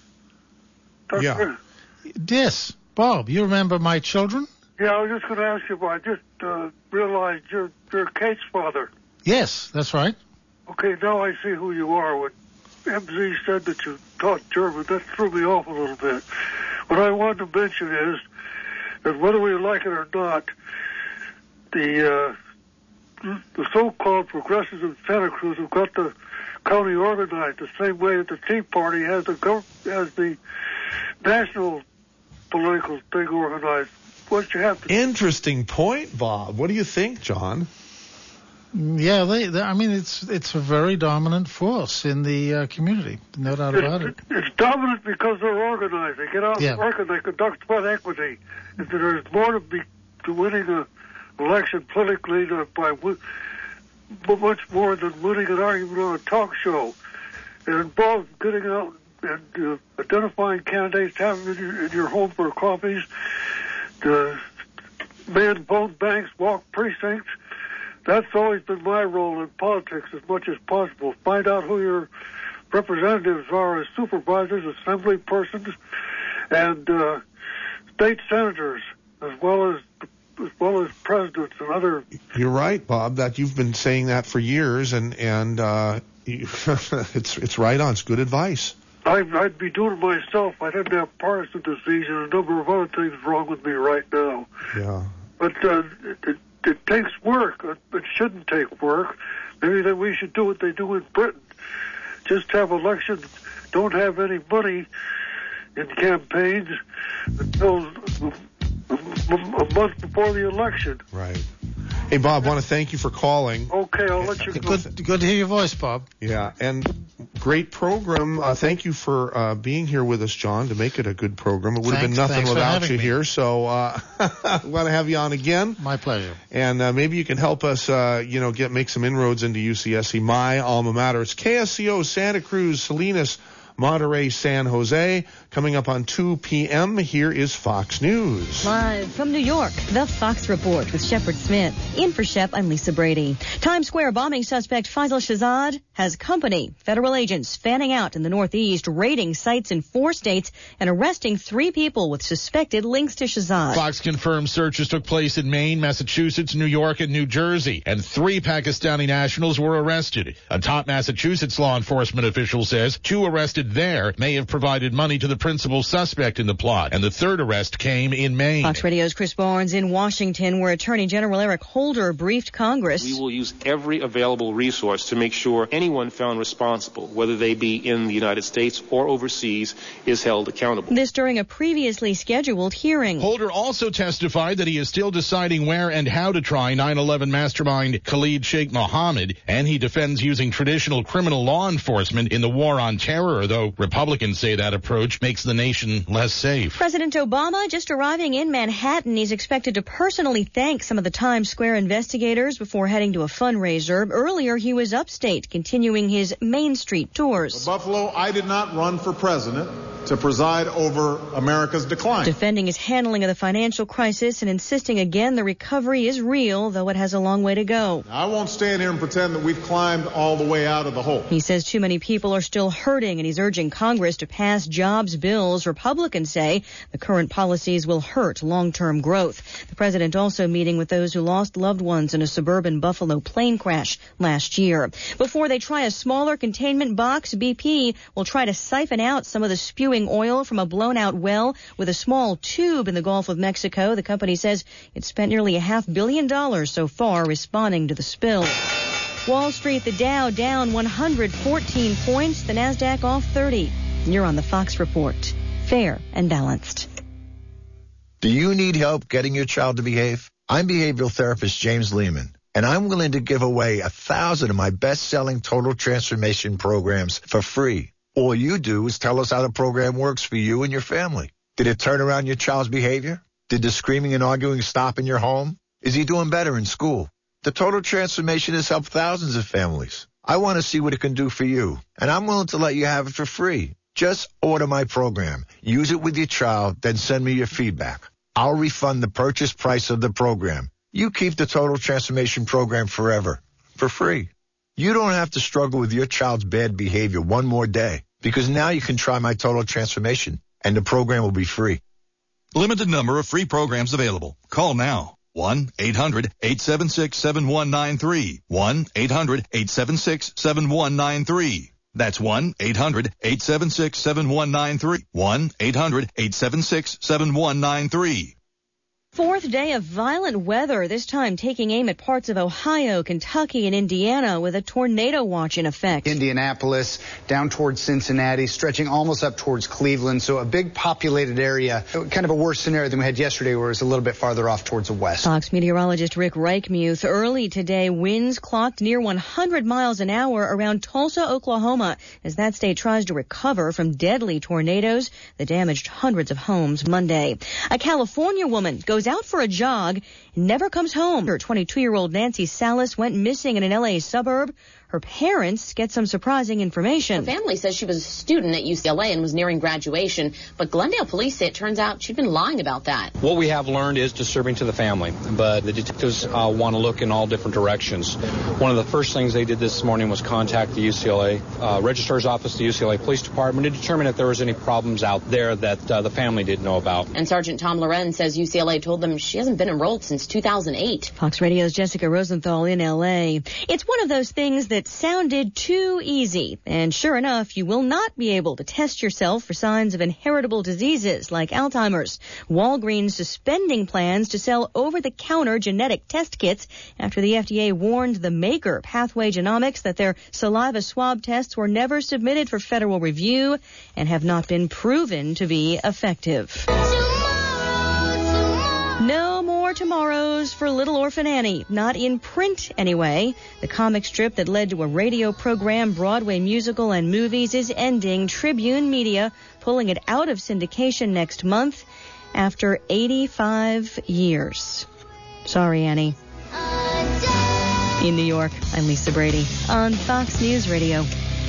Doctor Yeah. Yes, Bob, you remember my children? Yeah, I was just going to ask you, but I just uh, realized you're, you're Kate's father. Yes, that's right. Okay, now I see who you are. When M Z said that you taught German, that threw me off a little bit. What I wanted to mention is that whether we like it or not, the uh, the so-called progressives in Santa Cruz have got the county organized the same way that the Tea Party has the gov- has the national political thing organized. What you have to Interesting point, Bob. What do you think, John? Yeah, they, they. I mean, it's it's a very dominant force in the uh, community, no doubt about it. It's dominant because they're organized. They get out Yeah. and work and they conduct sweat equity. And there's more to be to winning an election politically than by wi- but much more than winning an argument on a talk show. It involves getting out and uh, identifying candidates, having them in your, in your home for coffees, to man vote banks, walk precincts. That's always been my role in politics as much as possible. Find out who your representatives are as supervisors, assembly persons, and uh, state senators, as well as as well as presidents and other. You're right, Bob. That you've been saying that for years, and and uh, you, it's it's right on. It's good advice. I'd, I'd be doing it myself. I didn't have Parkinson disease and a number of other things wrong with me right now. Yeah. But uh, it, it, it takes work. It, it shouldn't take work. Maybe that we should do what they do in Britain. Just have elections. Don't have any money in campaigns until a month before the election. Right. Hey, Bob, want to thank you for calling. Okay, I'll let you go. Good, good to hear your voice, Bob. Yeah, and great program. Uh, thank you for uh, being here with us, John, to make it a good program. It would have been Thanks- nothing thanks for without having you me. here. So uh, we want to have you on again. My pleasure. And uh, maybe you can help us, uh, you know, get make some inroads into U C S C, my alma mater. It's K S C O, Santa Cruz, Salinas, Monterey, San Jose. Coming up on two p.m., here is Fox News. Live from New York, the Fox Report with Shepard Smith. In for Shep, I'm Lisa Brady. Times Square bombing suspect Faisal Shahzad has company. Federal agents fanning out in the Northeast, raiding sites in four states and arresting three people with suspected links to Shahzad. Fox confirms searches took place in Maine, Massachusetts, New York, and New Jersey, and three Pakistani nationals were arrested. A top Massachusetts law enforcement official says two arrested there may have provided money to the principal suspect in the plot, and the third arrest came in Maine. Fox Radio's Chris Barnes in Washington, where Attorney General Eric Holder briefed Congress. We will use every available resource to make sure anyone found responsible, whether they be in the United States or overseas, is held accountable. This during a previously scheduled hearing. Holder also testified that he is still deciding where and how to try nine eleven mastermind Khalid Sheikh Mohammed, and he defends using traditional criminal law enforcement in the war on terror, though Republicans say that approach makes the nation less safe. President Obama just arriving in Manhattan. He's expected to personally thank some of the Times Square investigators before heading to a fundraiser. Earlier, he was upstate, continuing his Main Street tours. Buffalo, I did not run for president to preside over America's decline. Defending his handling of the financial crisis and insisting again the recovery is real, though it has a long way to go. I won't stand here and pretend that we've climbed all the way out of the hole. He says too many people are still hurting, and he's urging Congress to pass jobs bills. Republicans say the current policies will hurt long-term growth. The president also meeting with those who lost loved ones in a suburban Buffalo plane crash last year. Before they try a smaller containment box, B P will try to siphon out some of the spewing oil from a blown-out well with a small tube in the Gulf of Mexico. The company says it spent nearly a half billion dollars so far responding to the spill. Wall Street, the Dow down one hundred fourteen points, the NASDAQ off thirty. You're on the Fox Report. Fair and balanced. Do you need help getting your child to behave? I'm behavioral therapist James Lehman, and I'm willing to give away a thousand of my best-selling total transformation programs for free. All you do is tell us how the program works for you and your family. Did it turn around your child's behavior? Did the screaming and arguing stop in your home? Is he doing better in school? The total transformation has helped thousands of families. I want to see what it can do for you, and I'm willing to let you have it for free. Just order my program, use it with your child, then send me your feedback. I'll refund the purchase price of the program. You keep the total transformation program forever, for free. You don't have to struggle with your child's bad behavior one more day, because now you can try my total transformation, and the program will be free. Limited number of free programs available. Call now. one eight hundred eight seven six seven one nine three. one eight hundred eight seven six seven one nine three. That's one eight hundred eight seven six seven one nine three. one eight hundred eight seven six seven one nine three. Fourth day of violent weather, this time taking aim at parts of Ohio, Kentucky, and Indiana with a tornado watch in effect. Indianapolis, down towards Cincinnati, stretching almost up towards Cleveland. So a big populated area, kind of a worse scenario than we had yesterday, where it was a little bit farther off towards the west. Fox meteorologist Rick Reichmuth. Early today, winds clocked near one hundred miles an hour around Tulsa, Oklahoma, as that state tries to recover from deadly tornadoes that damaged hundreds of homes Monday. A California woman goes out for a jog and never comes home. Her twenty-two-year-old Nancy Salas went missing in an L A suburb. Her parents get some surprising information. Her family says she was a student at U C L A and was nearing graduation, but Glendale police say it turns out she'd been lying about that. What we have learned is disturbing to the family, but the detectives uh, want to look in all different directions. One of the first things they did this morning was contact the U C L A uh, Registrar's Office, the U C L A Police Department, to determine if there was any problems out there that uh, the family didn't know about. And Sergeant Tom Loren says U C L A told them she hasn't been enrolled since two thousand eight. Fox Radio's Jessica Rosenthal in L A. It's one of those things that sounded too easy, and sure enough, you will not be able to test yourself for signs of inheritable diseases like Alzheimer's. Walgreens suspending plans to sell over-the-counter genetic test kits after the F D A warned the maker, Pathway Genomics, that their saliva swab tests were never submitted for federal review and have not been proven to be effective. No more more tomorrows for Little Orphan Annie. Not in print, anyway. The comic strip that led to a radio program, Broadway musical, and movies is ending. Tribune Media pulling it out of syndication next month after eighty-five years. Sorry, Annie. In New York, I'm Lisa Brady on Fox News Radio.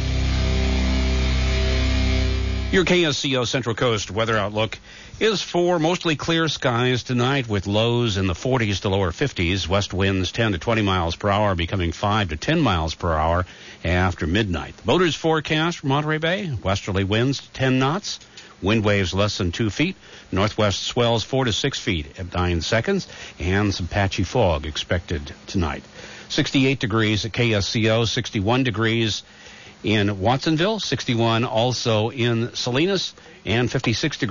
Your K S C O Central Coast weather outlook is for mostly clear skies tonight with lows in the forties to lower fifties. West winds ten to twenty miles per hour, becoming five to ten miles per hour after midnight. The Boaters forecast for Monterey Bay, westerly winds ten knots, wind waves less than two feet, northwest swells four to six feet at nine seconds, and some patchy fog expected tonight. sixty-eight degrees at K S C O, sixty-one degrees in Watsonville, sixty-one also in Salinas, and fifty-six degrees